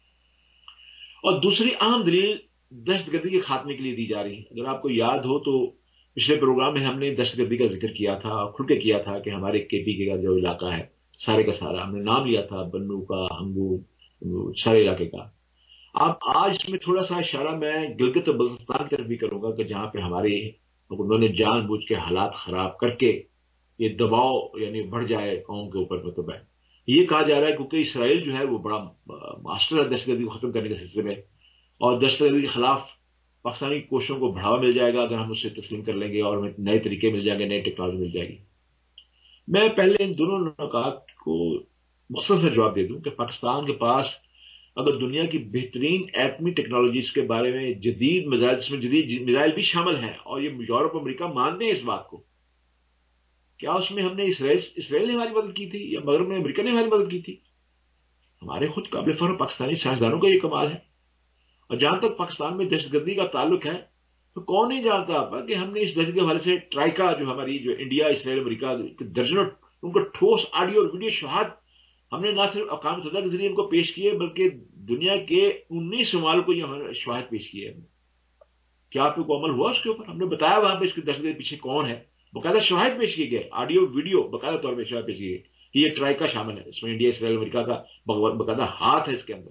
اور دوسری اہم دلیل دہشت گردی کے خاتمے کے لیے دی جا رہی ہے. اگر آپ کو یاد ہو تو پچھلے پروگرام میں ہم نے دہشت گردی کا ذکر کیا تھا، کھل کے کیا تھا کہ ہمارے کے پی کے کا جو علاقہ ہے سارے کا سارا ہم نے نام لیا تھا بنو کا، ہنگو، سارے علاقے کا. اب آج اس میں تھوڑا سا اشارہ میں گلگت اور بلتستان کی طرف بھی کروں گا کہ جہاں پہ ہمارے انہوں نے جان بوجھ کے حالات خراب کر کے یہ دباؤ یعنی بڑھ جائے قوم کے اوپر. مطلب ہے یہ کہا جا رہا ہے کیونکہ اسرائیل جو ہے وہ بڑا ماسٹر ہے دہشت گردی کو ختم کرنے کے سلسلے میں اور دہشت گردی کے خلاف پاکستانی کوششوں کو بڑھاوا مل جائے گا اگر ہم اسے تسلیم کر لیں گے اور ہمیں نئے طریقے مل جائیں گے، نئے ٹیکنالوجی مل جائے گی. میں پہلے ان دونوں نکات کو مختصر جواب دے دوں کہ پاکستان کے پاس اگر دنیا کی بہترین ایٹمی ٹیکنالوجیز کے بارے میں جدید میزائل جس میں جدید میزائل بھی شامل ہیں اور یہ یورپ امریکہ مانتے ہیں اس بات کو، کیا اس میں ہم نے اسرائیل اسرائیل نے ہماری مدد کی تھی یا مغرب میں امریکہ نے ہماری مدد کی تھی؟ ہمارے خود قابل فخر پاکستانی سائنسدانوں کا یہ کمال ہے. اور جہاں تک پاکستان میں دہشت گردی کا تعلق ہے تو کون نہیں جانتا آپ کہ ہم نے اس دہشت کے حوالے سے ٹرائکا جو ہماری جو انڈیا اسرائیل امریکہ درجنوں ان کو ٹھوس آڈیو اور ویڈیو شہاد ہم نے نہ صرف اقوام متحدہ کے ذریعے ان کو پیش کیے بلکہ دنیا کے انیس ممالک کو یہ شواہد پیش کیے. کیا آپ کو عمل ہوا اس کے اوپر؟ ہم نے بتایا وہاں پہ اس کے دہشت گردی پیچھے کون ہے، باقاعدہ شواہد پیش کیے گئے، آڈیو ویڈیو باقاعدہ طور پہ شواہد پیش کیے گئے کہ یہ ٹرائکا شامل ہے، اس میں انڈیا اسرائیل امریکہ کا باقاعدہ ہاتھ ہے اس کے اندر.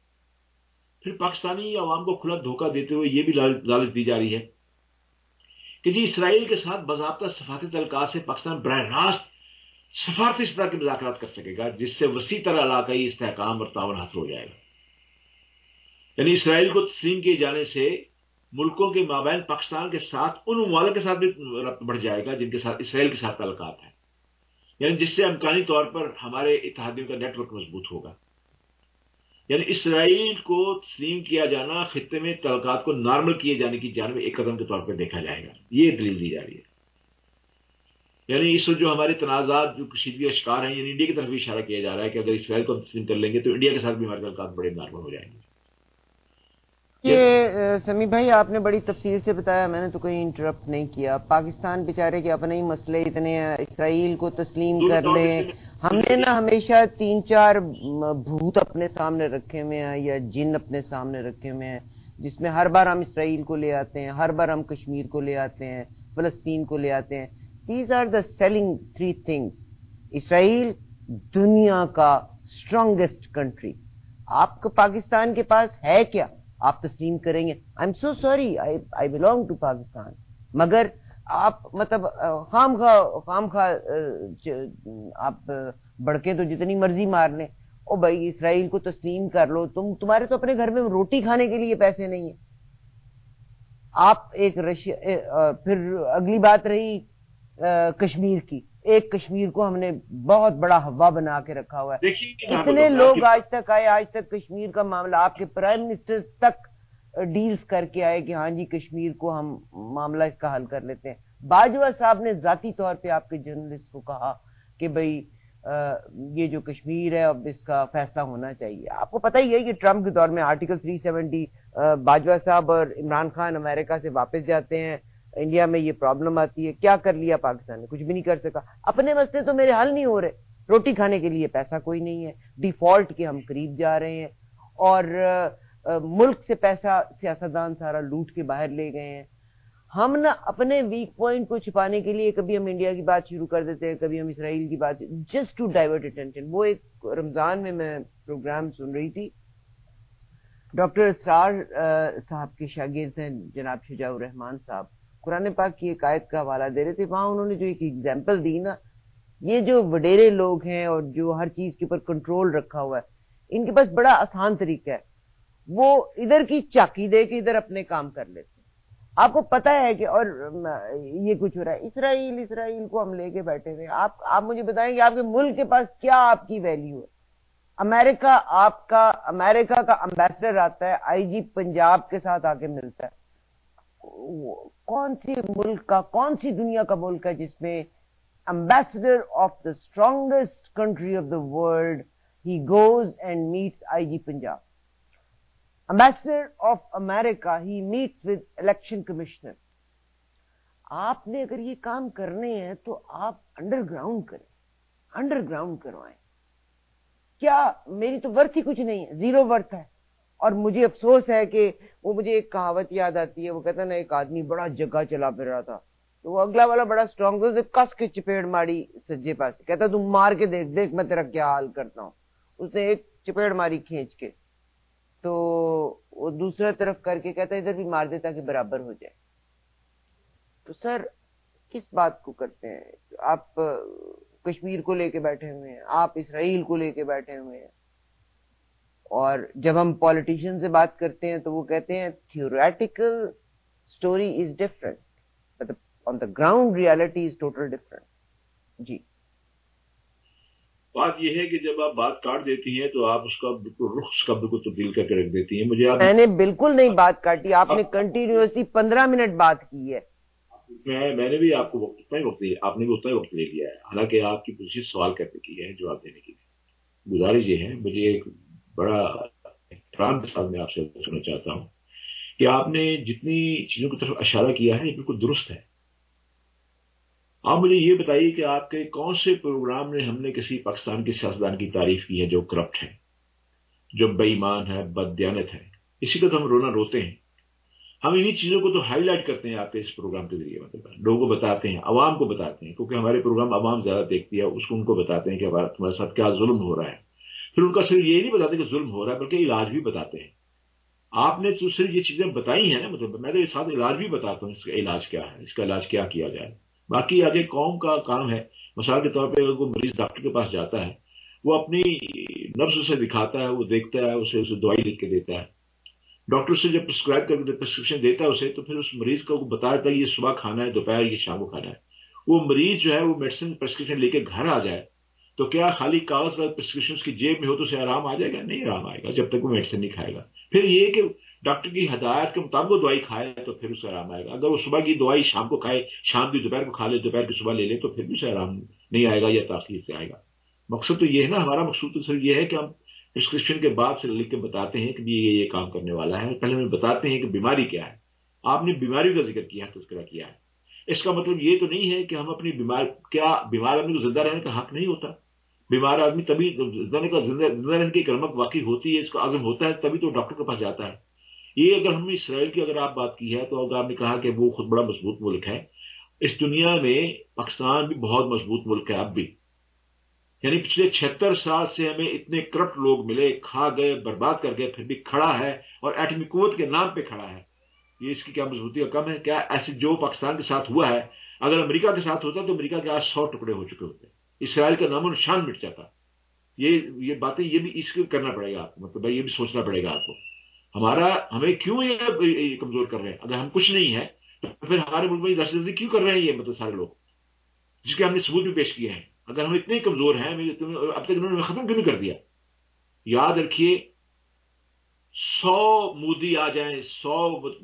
پھر پاکستانی عوام کو کھلا دھوکہ دیتے ہوئے یہ بھی لالچ دی جا رہی ہے کہ جی اسرائیل کے ساتھ باضابطہ سفارتی تعلقات سے پاکستان براہ راست سفارتی سطح کے مذاکرات کر سکے گا جس سے وسیع تر علاقائی استحکام اور تعاون حاصل ہو جائے گا. یعنی اسرائیل کو تسلیم کیے جانے سے ملکوں کے مابین پاکستان کے ساتھ ان ممالک کے ساتھ بھی ربط بڑھ جائے گا جن کے ساتھ اسرائیل کے ساتھ تعلقات ہیں، یعنی جس سے امکانی طور پر ہمارے اتحادیوں کا نیٹ ورک مضبوط ہوگا. یعنی اسرائیل کو تسلیم کیا جانا خطے میں تعلقات کو نارمل کیے جانے کی جانب ایک قدم کے طور پر دیکھا جائے گا. یہ دلیل دی جا رہی ہے. یعنی اس وقت جو ہمارے تنازعات جو کشیدگی کا شکار ہیں یعنی انڈیا کی طرف بھی اشارہ کیا جا رہا ہے کہ اگر اسرائیل کو تسلیم کر لیں گے تو انڈیا کے ساتھ بھی ہمارے تعلقات بڑے نارمل ہو جائیں گے. یہ سمیع بھائی آپ نے بڑی تفصیل سے بتایا، میں نے تو کوئی انٹرپٹ نہیں کیا. پاکستان بیچارے کے اپنے ہی مسئلے اتنے ہیں، اسرائیل کو تسلیم کر لیں. ہم نے نا ہمیشہ تین چار بھوت اپنے سامنے رکھے ہوئے ہیں یا جن اپنے سامنے رکھے ہوئے ہیں جس میں ہر بار ہم اسرائیل کو لے آتے ہیں، ہر بار ہم کشمیر کو لے آتے ہیں، فلسطین کو لے آتے ہیں. These are the selling three things. Israel دنیا کا اسٹرانگیسٹ کنٹری. آپ کو پاکستان کے پاس ہے کیا؟ آپ تسلیم کریں گے. I am so sorry, I belong to Pakistan. مگر آپ مطلب خام خواہ خام خواہ آپ بڑکیں تو جتنی مرضی مار لیں. او بھائی اسرائیل کو تسلیم کر لو, تم تمہارے تو اپنے گھر میں روٹی کھانے کے لیے پیسے نہیں ہیں. آپ ایک رشیا. پھر اگلی بات رہی کشمیر کی. ایک کشمیر کو ہم نے بہت بڑا ہوا بنا کے رکھا ہوا ہے. کتنے لوگ آج تک آئے, آج تک کشمیر کا معاملہ آپ کے پرائم منسٹر تک ڈیلز کر کے آئے کہ ہاں جی کشمیر کو ہم معاملہ اس کا حل کر لیتے ہیں. باجوہ صاحب نے ذاتی طور پہ آپ کے جرنلسٹ کو کہا کہ بھئی یہ جو کشمیر ہے اب اس کا فیصلہ ہونا چاہیے. آپ کو پتہ ہی ہے کہ ٹرمپ کے دور میں آرٹیکل تھری سیونٹی, باجوہ صاحب اور عمران خان امریکہ سے واپس جاتے ہیں, انڈیا میں یہ پرابلم آتی ہے. کیا کر لیا پاکستان نے؟ کچھ بھی نہیں کر سکا. اپنے مسئلے تو میرے حل نہیں ہو رہے, روٹی کھانے کے لیے پیسہ کوئی نہیں ہے, ڈیفالٹ کے ہم قریب جا رہے ہیں, اور ملک سے پیسہ سیاستدان سارا لوٹ کے باہر لے گئے ہیں. ہم نا اپنے ویک پوائنٹ کو چھپانے کے لیے کبھی ہم انڈیا کی بات شروع کر دیتے ہیں, کبھی ہم اسرائیل کی بات, جسٹ ٹو ڈائیورٹ اٹینشن. وہ ایک رمضان میں میں پروگرام سن رہی تھی, ڈاکٹر اسرار صاحب کے شاگرد ہیں جناب شجاع الرحمان صاحب, قرآن پاک کی ایک آیت کا حوالہ دے رہے تھے. وہاں انہوں نے جو ایک ایگزامپل دی نا, یہ جو وڈیرے لوگ ہیں اور جو ہر چیز کے اوپر کنٹرول رکھا ہوا ہے, ان کے پاس بڑا آسان طریقہ ہے, وہ ادھر کی چاکی دے کے ادھر اپنے کام کر لیتے ہیں. آپ کو پتہ ہے کہ اور یہ کچھ ہو رہا ہے. اسرائیل اسرائیل کو ہم لے کے بیٹھے ہوئے. آپ آپ مجھے بتائیں کہ آپ کے ملک کے پاس کیا آپ کی ویلیو ہے؟ امریکہ آپ کا امریکہ کا امبیسڈر آتا ہے, آئی جی پنجاب کے ساتھ آ کے ملتا ہے. کون سی ملک کا, کون سی دنیا کا ملک ہے جس میں ambassador of the strongest country of the world ہی گوز اینڈ میٹس آئی جی پنجاب؟ Ambassador of America, he meets with election commissioner. آپ نے اگر یہ کام کرنے ہیں تو آپ انڈر گراؤنڈ کریں, انڈر گراؤنڈ کروائیں. کیا میری تو ورتھ ہی کچھ نہیں ہے, زیرو ورتھ ہے. اور مجھے افسوس ہے کہ وہ مجھے ایک کہاوت یاد آتی ہے, وہ کہتا ہے نا ایک آدمی بڑا جگہ چلا پھر رہا تھا, تو وہ اگلا والا بڑا اسٹرانگ تھا, اسے کس کے چپیڑ ماری سجے پاس, کہتا تم مار کے دیکھ دیکھ میں تیرا کیا حال کرتا ہوں. اس نے ایک چپیڑ ماری کھینچ کے, تو وہ دوسرا طرف کر کے کہتا ہے ادھر بھی مار دے تاکہ برابر ہو جائے. تو سر کس بات کو کرتے ہیں آپ؟ کشمیر کو لے کے بیٹھے ہوئے ہیں, آپ اسرائیل کو لے کے بیٹھے ہوئے ہیں, اور جب ہم پالیٹیشین سے بات کرتے ہیں تو وہ کہتے ہیں theoretical story is different, but on the ground reality is total different. جی بات یہ ہے کہ جب آپ بات کاٹ دیتی ہیں تو آپ اس کا بالکل رخ اس کا بالکل تبدیل کر کے رکھ دیتی ہیں. مجھے میں نے بالکل نہیں بات کاٹی, آپ نے کنٹینیوسلی پندرہ منٹ بات کی ہے. میں میں نے بھی آپ کو وقت اتنا ہی وقت آپ نے بھی اتنا ہی وقت لے لیا ہے, حالانکہ آپ کی پوچھ سوال کرنے کی ہے, جواب دینے کی ہے. گزارش یہ ہے, مجھے ایک بڑا احترام کے ساتھ میں آپ سے سننا چاہتا ہوں کہ آپ نے جتنی چیزوں کی طرف اشارہ کیا ہے یہ بالکل درست ہے. آپ مجھے یہ بتائیے کہ آپ کے کون سے پروگرام میں ہم نے کسی پاکستان کے سیاستدان کی تعریف کی ہے جو کرپٹ ہے, جو بے ایمان ہے, بددیانت ہے. اسی کا تو ہم رونا روتے ہیں. ہم انہی چیزوں کو تو ہائی لائٹ کرتے ہیں آپ کے اس پروگرام کے ذریعے, مطلب لوگوں کو بتاتے ہیں, عوام کو بتاتے ہیں, کیونکہ ہمارے پروگرام عوام زیادہ دیکھتی ہے, اس کو ان کو بتاتے ہیں کہ تمہارے ساتھ کیا ظلم ہو رہا ہے. پھر ان کا صرف یہ نہیں بتاتے کہ ظلم ہو رہا ہے بلکہ علاج بھی بتاتے ہیں. آپ نے تو صرف یہ چیزیں بتائی ہیں نا, مطلب میں تو ساتھ علاج بھی بتاتا ہوں, اس کا علاج کیا ہے, اس کا علاج کیا کیا جائے. باقی آگے قوم کا کام ہے. مثال کے طور پہ اگر کوئی مریض ڈاکٹر کے پاس جاتا ہے, وہ اپنی نبض اسے دکھاتا ہے, وہ دیکھتا ہے, اسے اسے دوائی لکھ کے دیتا ہے. ڈاکٹر سے جب پرسکرائب کر کے پرسکرپشن دیتا ہے اسے, تو پھر اس مریض کو بتا دیتا ہے یہ صبح کھانا ہے, دوپہر یہ شام کو کھانا ہے. وہ مریض جو ہے وہ میڈیسن پرسکرپشن لے کے گھر آ جائے تو کیا خالی کاغذ پر پرسکرپشن کی جیب میں ہو تو اسے آرام آ جائے گا؟ نہیں آرام آئے گا جب تک وہ میڈیسن نہیں کھائے گا. پھر یہ کہ ڈاکٹر کی ہدایت کے مطابق وہ دوائی کھائے تو پھر اسے آرام آئے گا. اگر وہ صبح کی دوائی شام کو کھائے, شام کی دوپہر کو کھا لے, دوپہر کی صبح لے لے, تو پھر بھی اسے آرام نہیں آئے گا یا تاخیر سے آئے گا. مقصد تو یہ ہے نا, ہمارا مقصود تو صرف یہ ہے کہ ہم پرسکرپشن کے بعد سے لکھ کے بتاتے ہیں کہ یہ یہ کام کرنے والا ہے. پہلے ہمیں بتاتے ہیں کہ بیماری کیا ہے. آپ نے بیماری کا ذکر کیا ہے, تذکرہ کیا ہے. اس کا مطلب یہ تو نہیں ہے کہ ہم اپنی بیمار کیا بیمار آدمی کو زندہ رہنے کا حق نہیں ہوتا. بیمار آدمی تبھی زندہ رہنے کی کرمک واقعی ہوتی ہے, اس کا عزم ہوتا ہے, تبھی تو ڈاکٹر کے پاس جاتا ہے. یہ اگر ہم نے اسرائیل کی اگر آپ بات کی ہے تو اگر آپ نے کہا کہ وہ خود بڑا مضبوط ملک ہے, اس دنیا میں پاکستان بھی بہت مضبوط ملک ہے اب بھی. یعنی پچھلے چھہتر سال سے ہمیں اتنے کرپٹ لوگ ملے، کھا گئے، برباد کر گئے، پھر بھی کھڑا ہے اور ایٹمی قوت کے نام پہ کھڑا ہے. یہ اس کی کیا مضبوطی کا کم ہے؟ کیا ایسے جو پاکستان کے ساتھ ہوا ہے اگر امریکہ کے ساتھ ہوتا تو امریکہ کے آج سو ٹکڑے ہو چکے ہوتے، اسرائیل کا نام و نشان مٹ جاتا. یہ یہ باتیں یہ بھی اس کو کرنا پڑے گا آپ کو، مطلب یہ بھی سوچنا پڑے گا آپ کو. ہمارا ہمیں کیوں یہ کمزور کر رہے ہیں؟ اگر ہم کچھ نہیں ہے تو پھر ہمارے ملک میں دہشت گردی کیوں کر رہے ہیں یہ مطلب سارے لوگ، جس کے ہم نے ثبوت بھی پیش کیے ہیں. اگر ہم اتنے کمزور ہیں اب تک انہوں نے ختم کیوں نہیں کر دیا؟ یاد رکھیے سو مودی آ جائیں، سو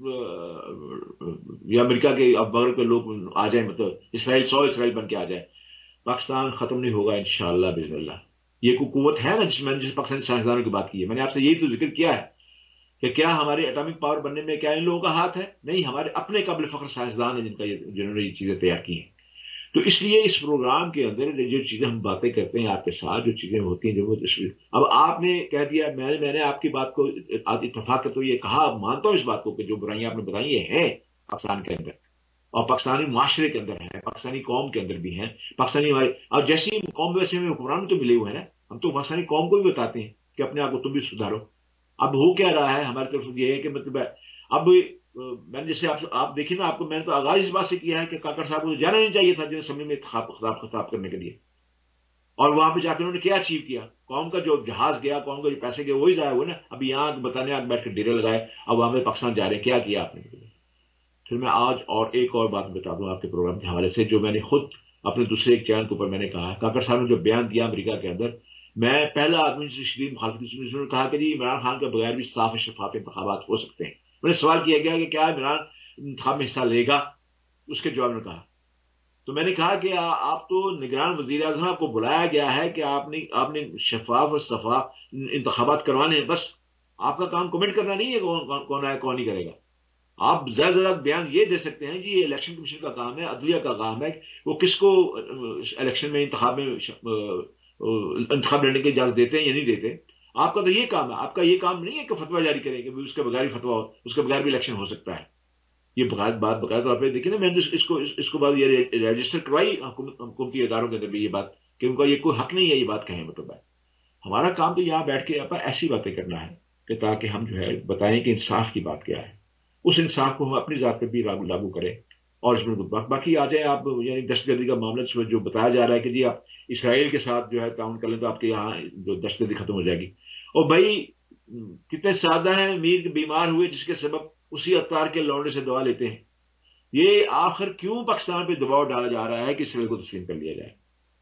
یا امریکہ کے اب بغیر کے لوگ آ جائیں، مطلب اسرائیل سو اسرائیل بن کے آ جائیں، پاکستان ختم نہیں ہوگا انشاءاللہ باذن اللہ. یہ کوئی قوت ہے نا جس میں جس پاکستانی سائنسدانوں کی بات کی ہے. میں نے آپ سے یہی تو ذکر کیا ہے کہ کیا ہمارے اٹامک پاور بننے میں کیا ان لوگوں کا ہاتھ ہے؟ نہیں، ہمارے اپنے قابل فخر سائنسدان ہیں جن کا جنہوں نے یہ چیزیں تیار کی ہیں. تو اس لیے اس پروگرام کے اندر جو چیزیں ہم باتیں کرتے ہیں آپ کے ساتھ، جو چیزیں ہوتی ہیں جو اب آپ نے کہہ دیا، میں نے میں نے آپ کی بات کو اتفاق کرتے ہوئے یہ کہا، مانتا ہوں اس بات کو کہ جو برائیاں آپ نے بتائی یہ ہیں پاکستان کے اندر اور پاکستانی معاشرے کے اندر ہیں، پاکستانی قوم کے اندر بھی ہیں، پاکستانی اور جیسی قوم ویسے میں حکمران تو ملے ہوئے ہیں نا، ہم تو پاکستانی قوم کو بھی بتاتے ہیں کہ اپنے آپ کو تم بھی سدھارو. اب ہو کیا رہا ہے ہماری طرف یہ ہے کہ مطلب اب میں نے جیسے آپ آپ دیکھیں نا، آپ کو میں نے تو آغاز اس بات سے کیا ہے کہ کاکڑ صاحب کو جانا نہیں چاہیے تھا جن اسمبلی میں خطاب خطاب کرنے کے لیے، اور وہاں پہ جا کے انہوں نے کیا اچیو کیا؟ قوم کا جو جہاز گیا، قوم کا جو پیسے گئے وہی ضائع ہوئے نا. اب یہاں بتانے آگ بیٹھ کے ڈیرے لگائے، اب وہاں پہ پاکستان جا رہے ہیں، کیا کیا آپ نے؟ پھر میں آج اور ایک اور بات بتا دوں آپ کے پروگرام کے حوالے سے، جو میں نے خود اپنے دوسرے ایک چینل کے اوپر میں نے کہا. کاکڑ صاحب نے جو بیان دیا امریکہ کے اندر، میں پہلا آدمی سے شدید مخالفت نے کہا کہ جی عمران خان کے بغیر بھی صاف شفاف انتخابات ہو سکتے ہیں. میں نے سوال کیا گیا کہ کیا عمران انتخاب میں حصہ لے گا؟ اس کے جواب میں کہا تو میں نے کہا کہ آپ تو نگران وزیر اعظم، آپ کو بلایا گیا ہے کہ آپ نے آپ نے شفاف اور شفاف انتخابات کروانے ہیں، بس آپ کا کام کمنٹ کرنا نہیں ہے کون کون ہے کون نہیں کرے گا. آپ زیادہ سے زیادہ بیان یہ دے سکتے ہیں جی یہ الیکشن کمیشن کا کام ہے، عدلیہ کا کام ہے، وہ کس کو الیکشن میں انتخاب میں انتخاب لڑنے کی اجازت دیتے ہیں یا نہیں دیتے. آپ کا تو یہ کام ہے، آپ کا یہ کام نہیں ہے کہ فتویٰ جاری کریں کہ اس کے بغیر بھی فتویٰ اس کے بغیر بھی الیکشن ہو سکتا ہے. یہ بات بغیر طور پہ دیکھیں نا، میں نے اس کو اس کو بعد یہ رجسٹر کروائی حکومتی اداروں کے اندر بھی یہ بات کہ ان کا یہ کوئی حق نہیں ہے یہ بات کہیں. مطلب ہے ہمارا کام تو یہاں بیٹھ کے ایسی باتیں کرنا ہے کہ تاکہ ہم جو ہے بتائیں کہ انصاف کی بات کیا ہے، اس انصاف کو ہم اپنی ذات پہ بھی لاگو کریں. اور اس میں باقی آ جائیں آپ، یعنی دہشت گردی کا معاملہ جو بتایا جا رہا ہے کہ جی آپ اسرائیل کے ساتھ جو ہے تعاون کر لیں تو آپ کے یہاں جو دہشت گردی ختم ہو جائے گی. اور بھائی کتنے سادہ ہیں، امیر بیمار ہوئے جس کے سبب اسی عطار کے لوٹے سے دوا لیتے ہیں. یہ آخر کیوں پاکستان پہ دباؤ ڈالا جا رہا ہے کہ اسرائیل کو تسلیم کر لیا جائے؟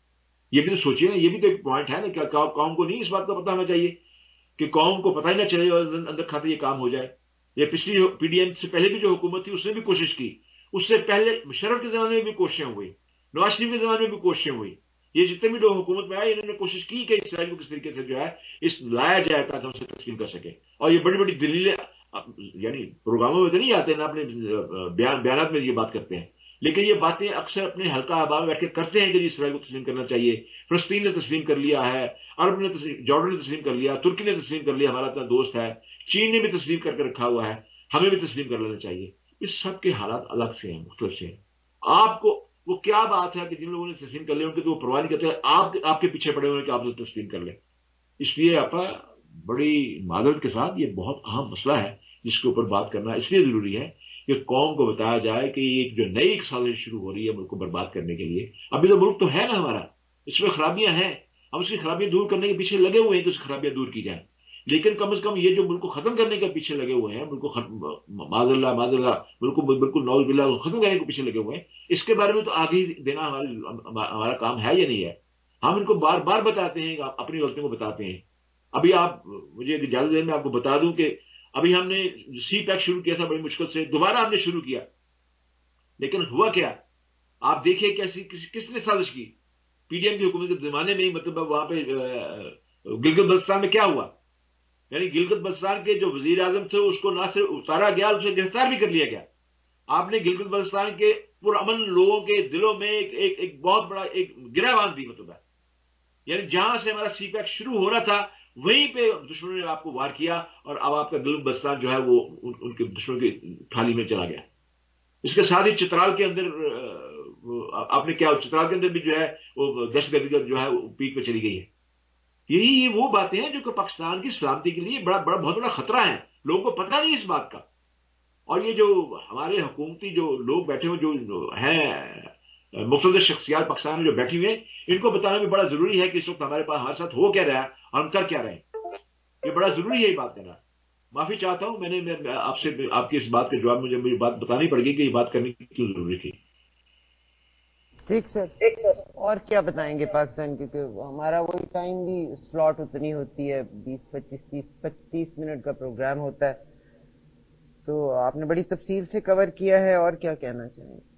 یہ بھی تو سوچیے نا، یہ بھی تو ایک پوائنٹ ہے نا. کیا قوم کو نہیں اس بات کا پتہ ہونا چاہیے کہ قوم کو پتہ ہی نہ چلے اور اندر کھاتے یہ کام ہو جائے؟ یہ پچھلی پی ڈی ایم سے پہلے بھی جو حکومت تھی اس نے بھی کوشش کی، اس سے پہلے مشرف کے زمانے میں بھی کوششیں ہوئی، نواز شریف کے زمانے میں بھی کوششیں ہوئی. یہ جتنے بھی لوگ حکومت میں آئے انہوں نے کوشش کی کہ اسرائیل کو کس طریقے سے جو ہے اس لایا جائے تاکہ ہم سے تسلیم کر سکے. اور یہ بڑی بڑی دلیلیں یعنی پروگراموں میں تو نہیں آتے نا، اپنے بیان بیانات میں یہ بات کرتے ہیں، لیکن یہ باتیں اکثر اپنے حلقہ آبا میں بیٹھ کے کرتے ہیں کہ جی اسرائیل کو تسلیم کرنا چاہیے. فلسطین نے تسلیم کر لیا ہے، عرب نے تسلیم، جارڈن نے تسلیم کر لیا، ترکی نے تسلیم کر لیا، ہمارا اتنا دوست ہے، چین نے بھی تسلیم کر کے رکھا ہوا ہے، ہمیں بھی تسلیم کر لینا چاہیے. اس سب کے حالات الگ سے ہیں، مختلف سے ہیں. آپ کو وہ کیا بات ہے کہ جن لوگوں نے تسلیم کر لیا ان کی تو وہ پرواہ نہیں کرتے، آپ آپ کے پیچھے پڑے ہوئے کہ آپ نے تسلیم کر لیں. اس لیے آپ بڑی معذرت کے ساتھ یہ بہت اہم مسئلہ ہے جس کے اوپر بات کرنا اس لیے ضروری ہے کہ قوم کو بتایا جائے کہ یہ جو نئی ایک سازش شروع ہو رہی ہے ملک کو برباد کرنے کے لیے. ابھی تو ملک تو ہے نا ہمارا، اس میں خرابیاں ہیں، ہم اس کی خرابیاں دور کرنے کے پیچھے لگے ہوئے ہیں کہ اس کی خرابیاں دور کی جائیں. لیکن کم از کم یہ جو ملک کو ختم کرنے کے پیچھے لگے ہوئے ہیں، ملک کو معاذ اللہ معاذ اللہ ملک کو بالکل نعوذ باللہ ختم کرنے کے پیچھے لگے ہوئے ہیں، اس کے بارے میں تو آگے دینا ہمارا ہمارا کام ہے یا نہیں ہے؟ ہم ان کو بار بار بتاتے ہیں، اپنی غلطیوں کو بتاتے ہیں. ابھی آپ مجھے اجازت دیں میں آپ کو بتا دوں کہ ابھی ہم نے سی پیک شروع کیا تھا بڑی مشکل سے، دوبارہ ہم نے شروع کیا، لیکن ہوا کیا آپ دیکھیے کیسی کس نے سازش کی. پی ڈی ایم کی حکومت کے زمانے میں ہی مطلب وہاں پہ گلگت بلتستان میں کیا ہوا، یعنی گلگت بلتستان کے جو وزیر اعظم تھے اس کو نہ صرف اتارا گیا، اسے گرفتار بھی کر لیا گیا. آپ نے گلگت بلتستان کے پرامن لوگوں کے دلوں میں ایک ایک, ایک بہت بڑا ایک گرہ باندھ دی. مطلب ہے یعنی جہاں سے ہمارا سی پیک شروع ہو رہا تھا وہیں پہ دشمنوں نے آپ کو وار کیا اور اب آپ کا گلگت بلتستان جو ہے وہ ان, ان کے دشمنوں کی تھالی میں چلا گیا. اس کے ساتھ ہی چترال کے اندر آپ نے کیا چترال کے اندر بھی جو ہے وہ دہشت گردی کا جو ہے پیک پہ چلی گئی ہے. یہی یہ وہ باتیں ہیں جو کہ پاکستان کی سلامتی کے لیے بڑا بڑا بہت بڑا خطرہ ہے. لوگوں کو پتہ نہیں اس بات کا. اور یہ جو ہمارے حکومتی جو لوگ بیٹھے ہوئے جو ہیں مختلف شخصیات پاکستان میں جو بیٹھی ہوئے ہیں، ان کو بتانا بھی بڑا ضروری ہے کہ اس وقت ہمارے پاس ہمارے ساتھ ہو کیا رہا ہے اور ہم کر کیا رہے ہیں. یہ بڑا ضروری ہے یہ بات کرنا. معافی چاہتا ہوں، میں نے آپ سے آپ کی اس بات کا جواب مجھے مجھے بات بتانی پڑ گئی کہ یہ بات کرنی کیوں ضروری تھی. ٹھیک سر. اور کیا بتائیں گے پاکستان، کیونکہ ہمارا وہی ٹائم بھی سلاٹ اتنی ہوتی ہے، بیس پچیس تیس پچیس منٹ کا پروگرام ہوتا ہے، تو آپ نے بڑی تفصیل سے کور کیا ہے. اور کیا کہنا چاہیں گے؟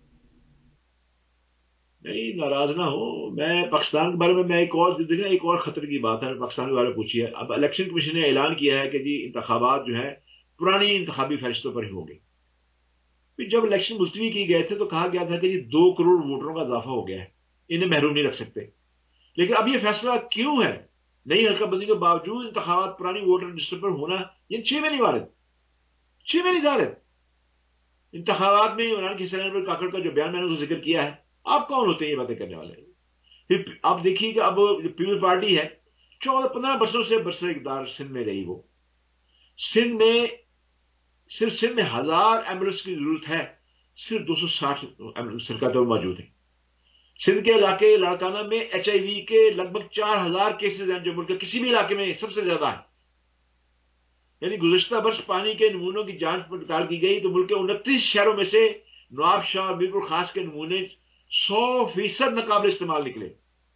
نہیں، ناراض نہ ہو. میں پاکستان کے بارے میں میں ایک اور ایک اور خطرے کی بات ہے پاکستان کے بارے میں پوچھی ہے. اب الیکشن کمیشن نے اعلان کیا ہے کہ جی انتخابات جو ہے پرانی انتخابی فیصلوں پر ہی ہوں گے. جب الیکشن ملتوی کی گئے تھے تو کہا گیا تھا کہ جی دو کروڑ ووٹروں کا اضافہ ہو گیا ہے، انہیں محروم نہیں رکھ سکتے. لیکن اب یہ فیصلہ کیوں ہے؟ نئی حلقہ بندی کے باوجود انتخابات پرانی ووٹر رجسٹر پر ہونا یہ چھ میں نہیں وارد چھ میں نہیں وارد انتخابات میں عمران کی حسین پر کاکڑ کا جو بیان میں نے اس کو ذکر کیا ہے. آپ کون ہوتے ہیں یہ باتیں کرنے والے؟ پھر آپ دیکھیے کہ اب پیپلز پارٹی ہے، چودہ پندرہ برسوں سے برسر اقتدار سندھ میں رہی. وہ سندھ میں صرف سندھ میں ہزار ایمبولینس کی ضرورت ہے، صرف دو سو ساٹھ ایمبولینس سرکار موجود ہیں. سندھ کے علاقے لاڑکانہ میں ایچ آئی وی کے لگ بھگ چار ہزار کیسز ہیں جو ملک کے کسی بھی علاقے میں سب سے زیادہ ہے. یعنی گزشتہ برس پانی کے نمونوں کی جانچ پڑتال کی گئی تو ملک کے انتیس شہروں میں سے نواب شاہ اور میرپور خاص کے نمونے سو فیصد ناقابل استعمال نکلے.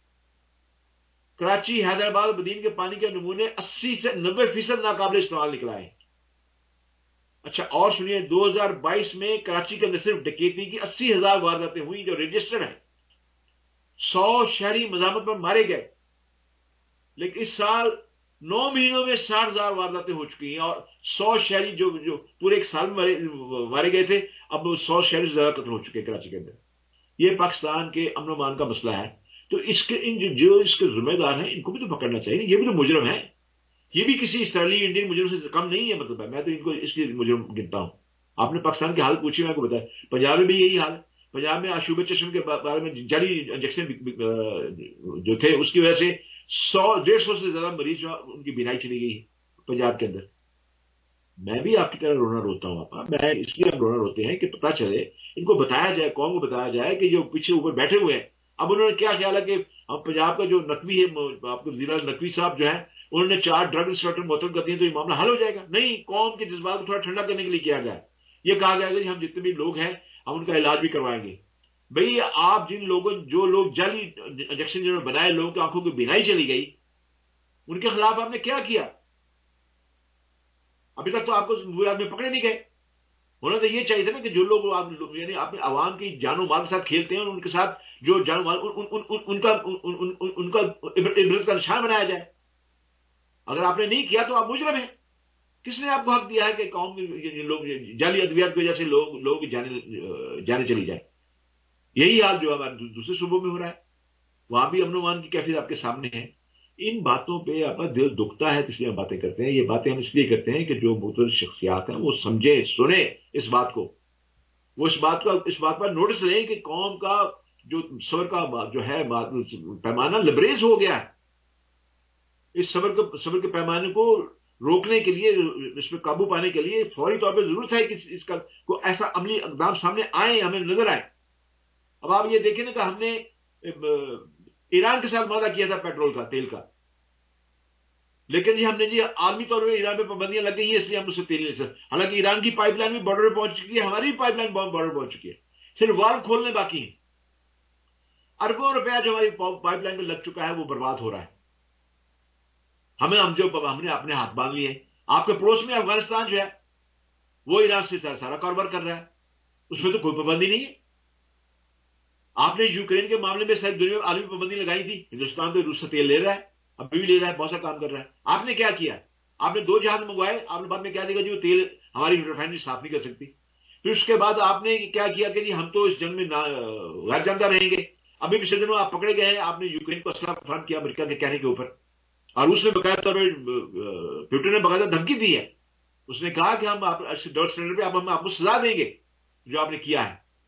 کراچی، حیدرآباد اور بدین کے پانی کے نمونے اسی سے نبے فیصد ناقابل استعمال نکلا ہے. اچھا اور سنیے، دو ہزار بائیس میں کراچی کے اندر صرف ڈکیتی کی اسی ہزار وارداتیں ہوئی جو رجسٹر ہیں. سو شہری مزاحمت پر مارے گئے، لیکن اس سال نو مہینوں میں ساٹھ ہزار وارداتیں ہو چکی ہیں اور سو شہری جو جو پورے ایک سال میں مارے گئے تھے اب سو شہری سے زیادہ قتل ہو چکے ہیں کراچی کے اندر. یہ پاکستان کے امن و امان کا مسئلہ ہے. تو اس کے ان جو اس کے ذمہ دار ہیں ان کو بھی تو پکڑنا چاہیے. یہ بھی تو مجرم ہے، یہ بھی کسی اسرائیلی انڈین مجرم سے کم نہیں ہے. مطلب ہے میں تو ان کو اس لیے مجرم گنتا ہوں. آپ نے پاکستان کی حالت پوچھی، میں کو بتایا پنجاب میں بھی یہی حال ہے. پنجاب میں آشوب چشم کے بارے میں جعلی انجیکشن جو تھے اس کی وجہ سے سو ڈیڑھ سو سے زیادہ مریض جو ان کی بینائی چلی گئی پنجاب کے اندر. میں بھی آپ کی طرح رونا روتا ہوں. آپ میں اس لیے ہم رونا روتے ہیں کہ پتہ چلے، ان کو بتایا جائے، قوم کو بتایا جائے کہ جو پیچھے اوپر بیٹھے ہوئے ہیں اب انہوں نے کیا خیال ہے کہ ہم پنجاب کا جو نقوی ہے، آپ کو ضلع نقوی صاحب جو ہے انہوں نے چار ڈرگ انسپیکٹر معطل کر دیے تو یہ معاملہ حل ہو جائے گا. نہیں، قوم کے جذبات کو تھوڑا ٹھنڈا کرنے کے لیے کیا گیا. یہ کہا گیا کہ ہم جتنے بھی لوگ ہیں ہم ان کا علاج بھی کروائیں گے. بھئی آپ جن لوگوں جو لوگ جعلی انجیکشن جنہوں نے بنائے، لوگوں کی آنکھوں کی بینائی چلی گئی، ان کے خلاف آپ نے کیا کیا؟ ابھی تک تو آپ کو وہ آدمی پکڑے نہیں گئے. ہونا تو یہ چاہیے تھا نا کہ جو لوگ یعنی اپنے عوام کی جان و مال کے ساتھ کھیلتے ہیں ان کے ساتھ جو جان و مال ان کا ان کا عبرت کا نشان بنایا جائے. اگر آپ نے نہیں کیا تو آپ مجرم ہیں. کس نے آپ کو حق دیا ہے کہ قوم لوگ جعلی ادویات کی وجہ سے لوگ لوگ جانے چلی جائے؟ یہی حال جو ہمارے دوسرے صوبوں میں ہو رہا ہے، وہاں بھی امن و امان کی کیفیت آپ کے سامنے ہے. ان باتوں پہ آپ کا دل دکھتا ہے اس لیے ہم باتیں کرتے ہیں. یہ باتیں ہم اس لیے کرتے ہیں کہ جو مختلف شخصیات ہیں وہ سمجھیں، سنیں اس بات کو، وہ اس بات کو اس بات پر نوٹس لیں کہ قوم کا جو صبر کا جو ہے پیمانہ لبریز ہو گیا ہے. اس صبر کو صبر کے پیمانے کو روکنے کے لیے، اس پہ قابو پانے کے لیے فوری طور پہ ضرورت ہے کہ اس کا کو ایسا عملی اقدام سامنے آئے، ہمیں نظر آئے. اب آپ یہ دیکھیں نا کہ ہم نے ایران کے ساتھ معاہدہ کیا تھا پیٹرول کا، تیل کا، لیکن جی ہم نے جی عالمی طور پہ ایران پہ پابندیاں لگ گئی ہیں اس لیے ہم اس سے تیل نہیں سکتے. حالانکہ ایران کی پائپ لائن بھی بارڈر پہ پہنچ چکی ہے، ہماری بھی پائپ لائن بارڈر پہ پہنچ چکی ہے، صرف وال کھولنے باقی ہیں. اربوں روپیہ جو ہماری پائپ لائن پہ لگ چکا ہے وہ برباد ہو رہا ہے. ہمیں ہم جو ہم نے اپنے ہاتھ باندھ لیے ہیں. آپ کے پڑوس میں افغانستان جو ہے وہ ایران سے سارا کاروبار کر رہا ہے، اس میں تو کوئی پابندی نہیں ہے. آپ نے یوکرین کے معاملے میں ساری دنیا میں عالمی پابندی لگائی تھی. ہندوستان تو روس سے تیل لے رہا ہے، ابھی بھی لے رہا ہے، بہت سا کام کر رہا ہے. آپ نے کیا کیا؟ آپ نے دو جہاز منگوائے، آپ نے بعد میں کیا دیکھا جی وہ تیل ہماری ریفائنری صاف نہیں کر سکتی. پھر اس کے بعد آپ نے کیا کیا کہ جی ہم تو اس جنگ میں غیر جانتا رہیں گے. ابھی پچھلے دنوں آپ پکڑے گئے ہیں، آپ نے یوکرین کو اسلحہ فراہم کیا امریکہ کے کہنے کے اوپر، اور اس نے باقاعدہ طور پہ پیوٹن نے باقاعدہ دھمکی دی ہے. اس نے کہا کہ ہم ڈبل اسٹینڈرڈ پہ اب ہم آپ کو سزا دیں گے جو آپ نے کیا ہے.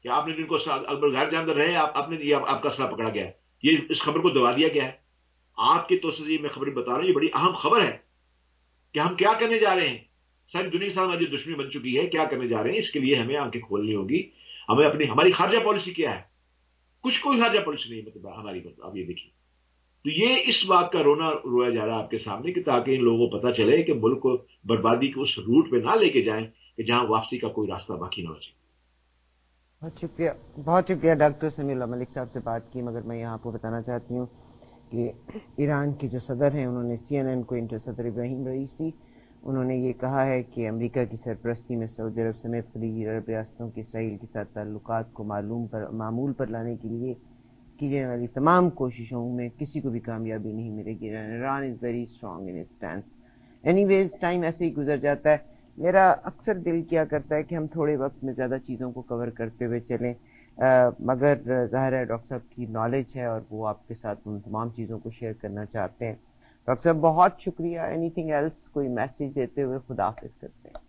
کہ آپ نے جن کو غیر جانب رہے آپ آپ نے یہ آپ کا اسلحہ پکڑا گیا ہے، یہ اس خبر کو دبا دیا گیا ہے. آپ کی توسط سے میں خبر بتا رہا ہوں، یہ بڑی اہم خبر ہے کہ ہم کیا کرنے جا رہے ہیں. ساری دنیا کے ساتھ ہماری دشمنی بن چکی ہے، کیا کرنے جا رہے ہیں، اس کے لیے ہمیں آنکھیں کھولنی ہوگی. ہمیں اپنی ہماری خارجہ پالیسی کیا ہے، کچھ کوئی خارجہ پالیسی نہیں مطلب ہماری. آپ یہ دیکھیے، تو یہ اس بات کا رونا رویا جا رہا ہے آپ کے سامنے کہ تاکہ ان لوگوں کو پتہ چلے کہ ملک کو بربادی کے اس روٹ پہ نہ لے کے جائیں کہ جہاں واپسی کا کوئی راستہ باقی نہ ہو جائے. بہت شکریہ بہت شکریہ ڈاکٹر سمیع اللہ ملک صاحب سے بات کی. مگر میں یہاں کو بتانا چاہتی ہوں کہ ایران کے جو صدر ہیں انہوں نے سی این این کو انٹر صدر ابراہیم رئیسی انہوں نے یہ کہا ہے کہ امریکہ کی سرپرستی میں سعودی عرب سمیت خلیجی عرب ریاستوں کے اسرائیل کے ساتھ تعلقات کو معلوم پر معمول پر لانے کے لیے کی جانے والی تمام کوششوں میں کسی کو بھی کامیابی نہیں ملے گی. Iran is very strong in stance. Anyways time ایسے ہی گزر جاتا ہے. میرا اکثر دل کیا کرتا ہے کہ ہم تھوڑے وقت میں زیادہ چیزوں کو کور کرتے ہوئے چلیں، آ, مگر ظاہر ہے ڈاکٹر صاحب کی نالج ہے اور وہ آپ کے ساتھ ان تمام چیزوں کو شیئر کرنا چاہتے ہیں. ڈاکٹر صاحب بہت شکریہ. اینی تھنگ ایلس، کوئی میسج دیتے ہوئے خدا حافظ کرتے ہیں.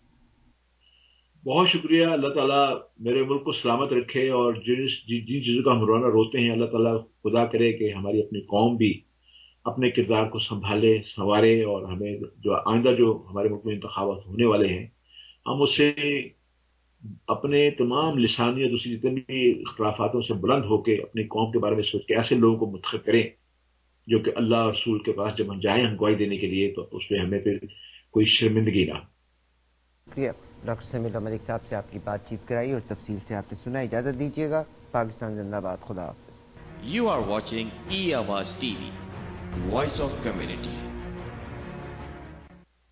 بہت شکریہ. اللہ تعالیٰ میرے ملک کو سلامت رکھے، اور جن جن چیزوں کا ہم رونا روتے ہیں اللہ تعالیٰ خدا کرے کہ ہماری اپنی قوم بھی اپنے کردار کو سنبھالے سنوارے، اور ہمیں جو آئندہ جو ہمارے ملک میں انتخابات ہونے والے ہیں ہم اسے اپنے تمام لسانی اور دوسری جتنے بھی اختلافاتوں سے بلند ہو کے اپنی قوم کے بارے میں سوچ کے ایسے لوگوں کو منتخب کریں جو کہ اللہ اور رسول کے پاس جب ہم جائیں ہم گواہی دینے کے لیے تو اس میں ہمیں پھر کوئی شرمندگی نہ. شکریہ ڈاکٹر سمیع اللہ ملک صاحب سے آپ کی بات چیت کرائی اور تفصیل سے آپ نے سنا. اجازت دیجیے گا. پاکستان زندہ باد. خدا حافظ. You are watching E Awaaz T V, Voice of Community.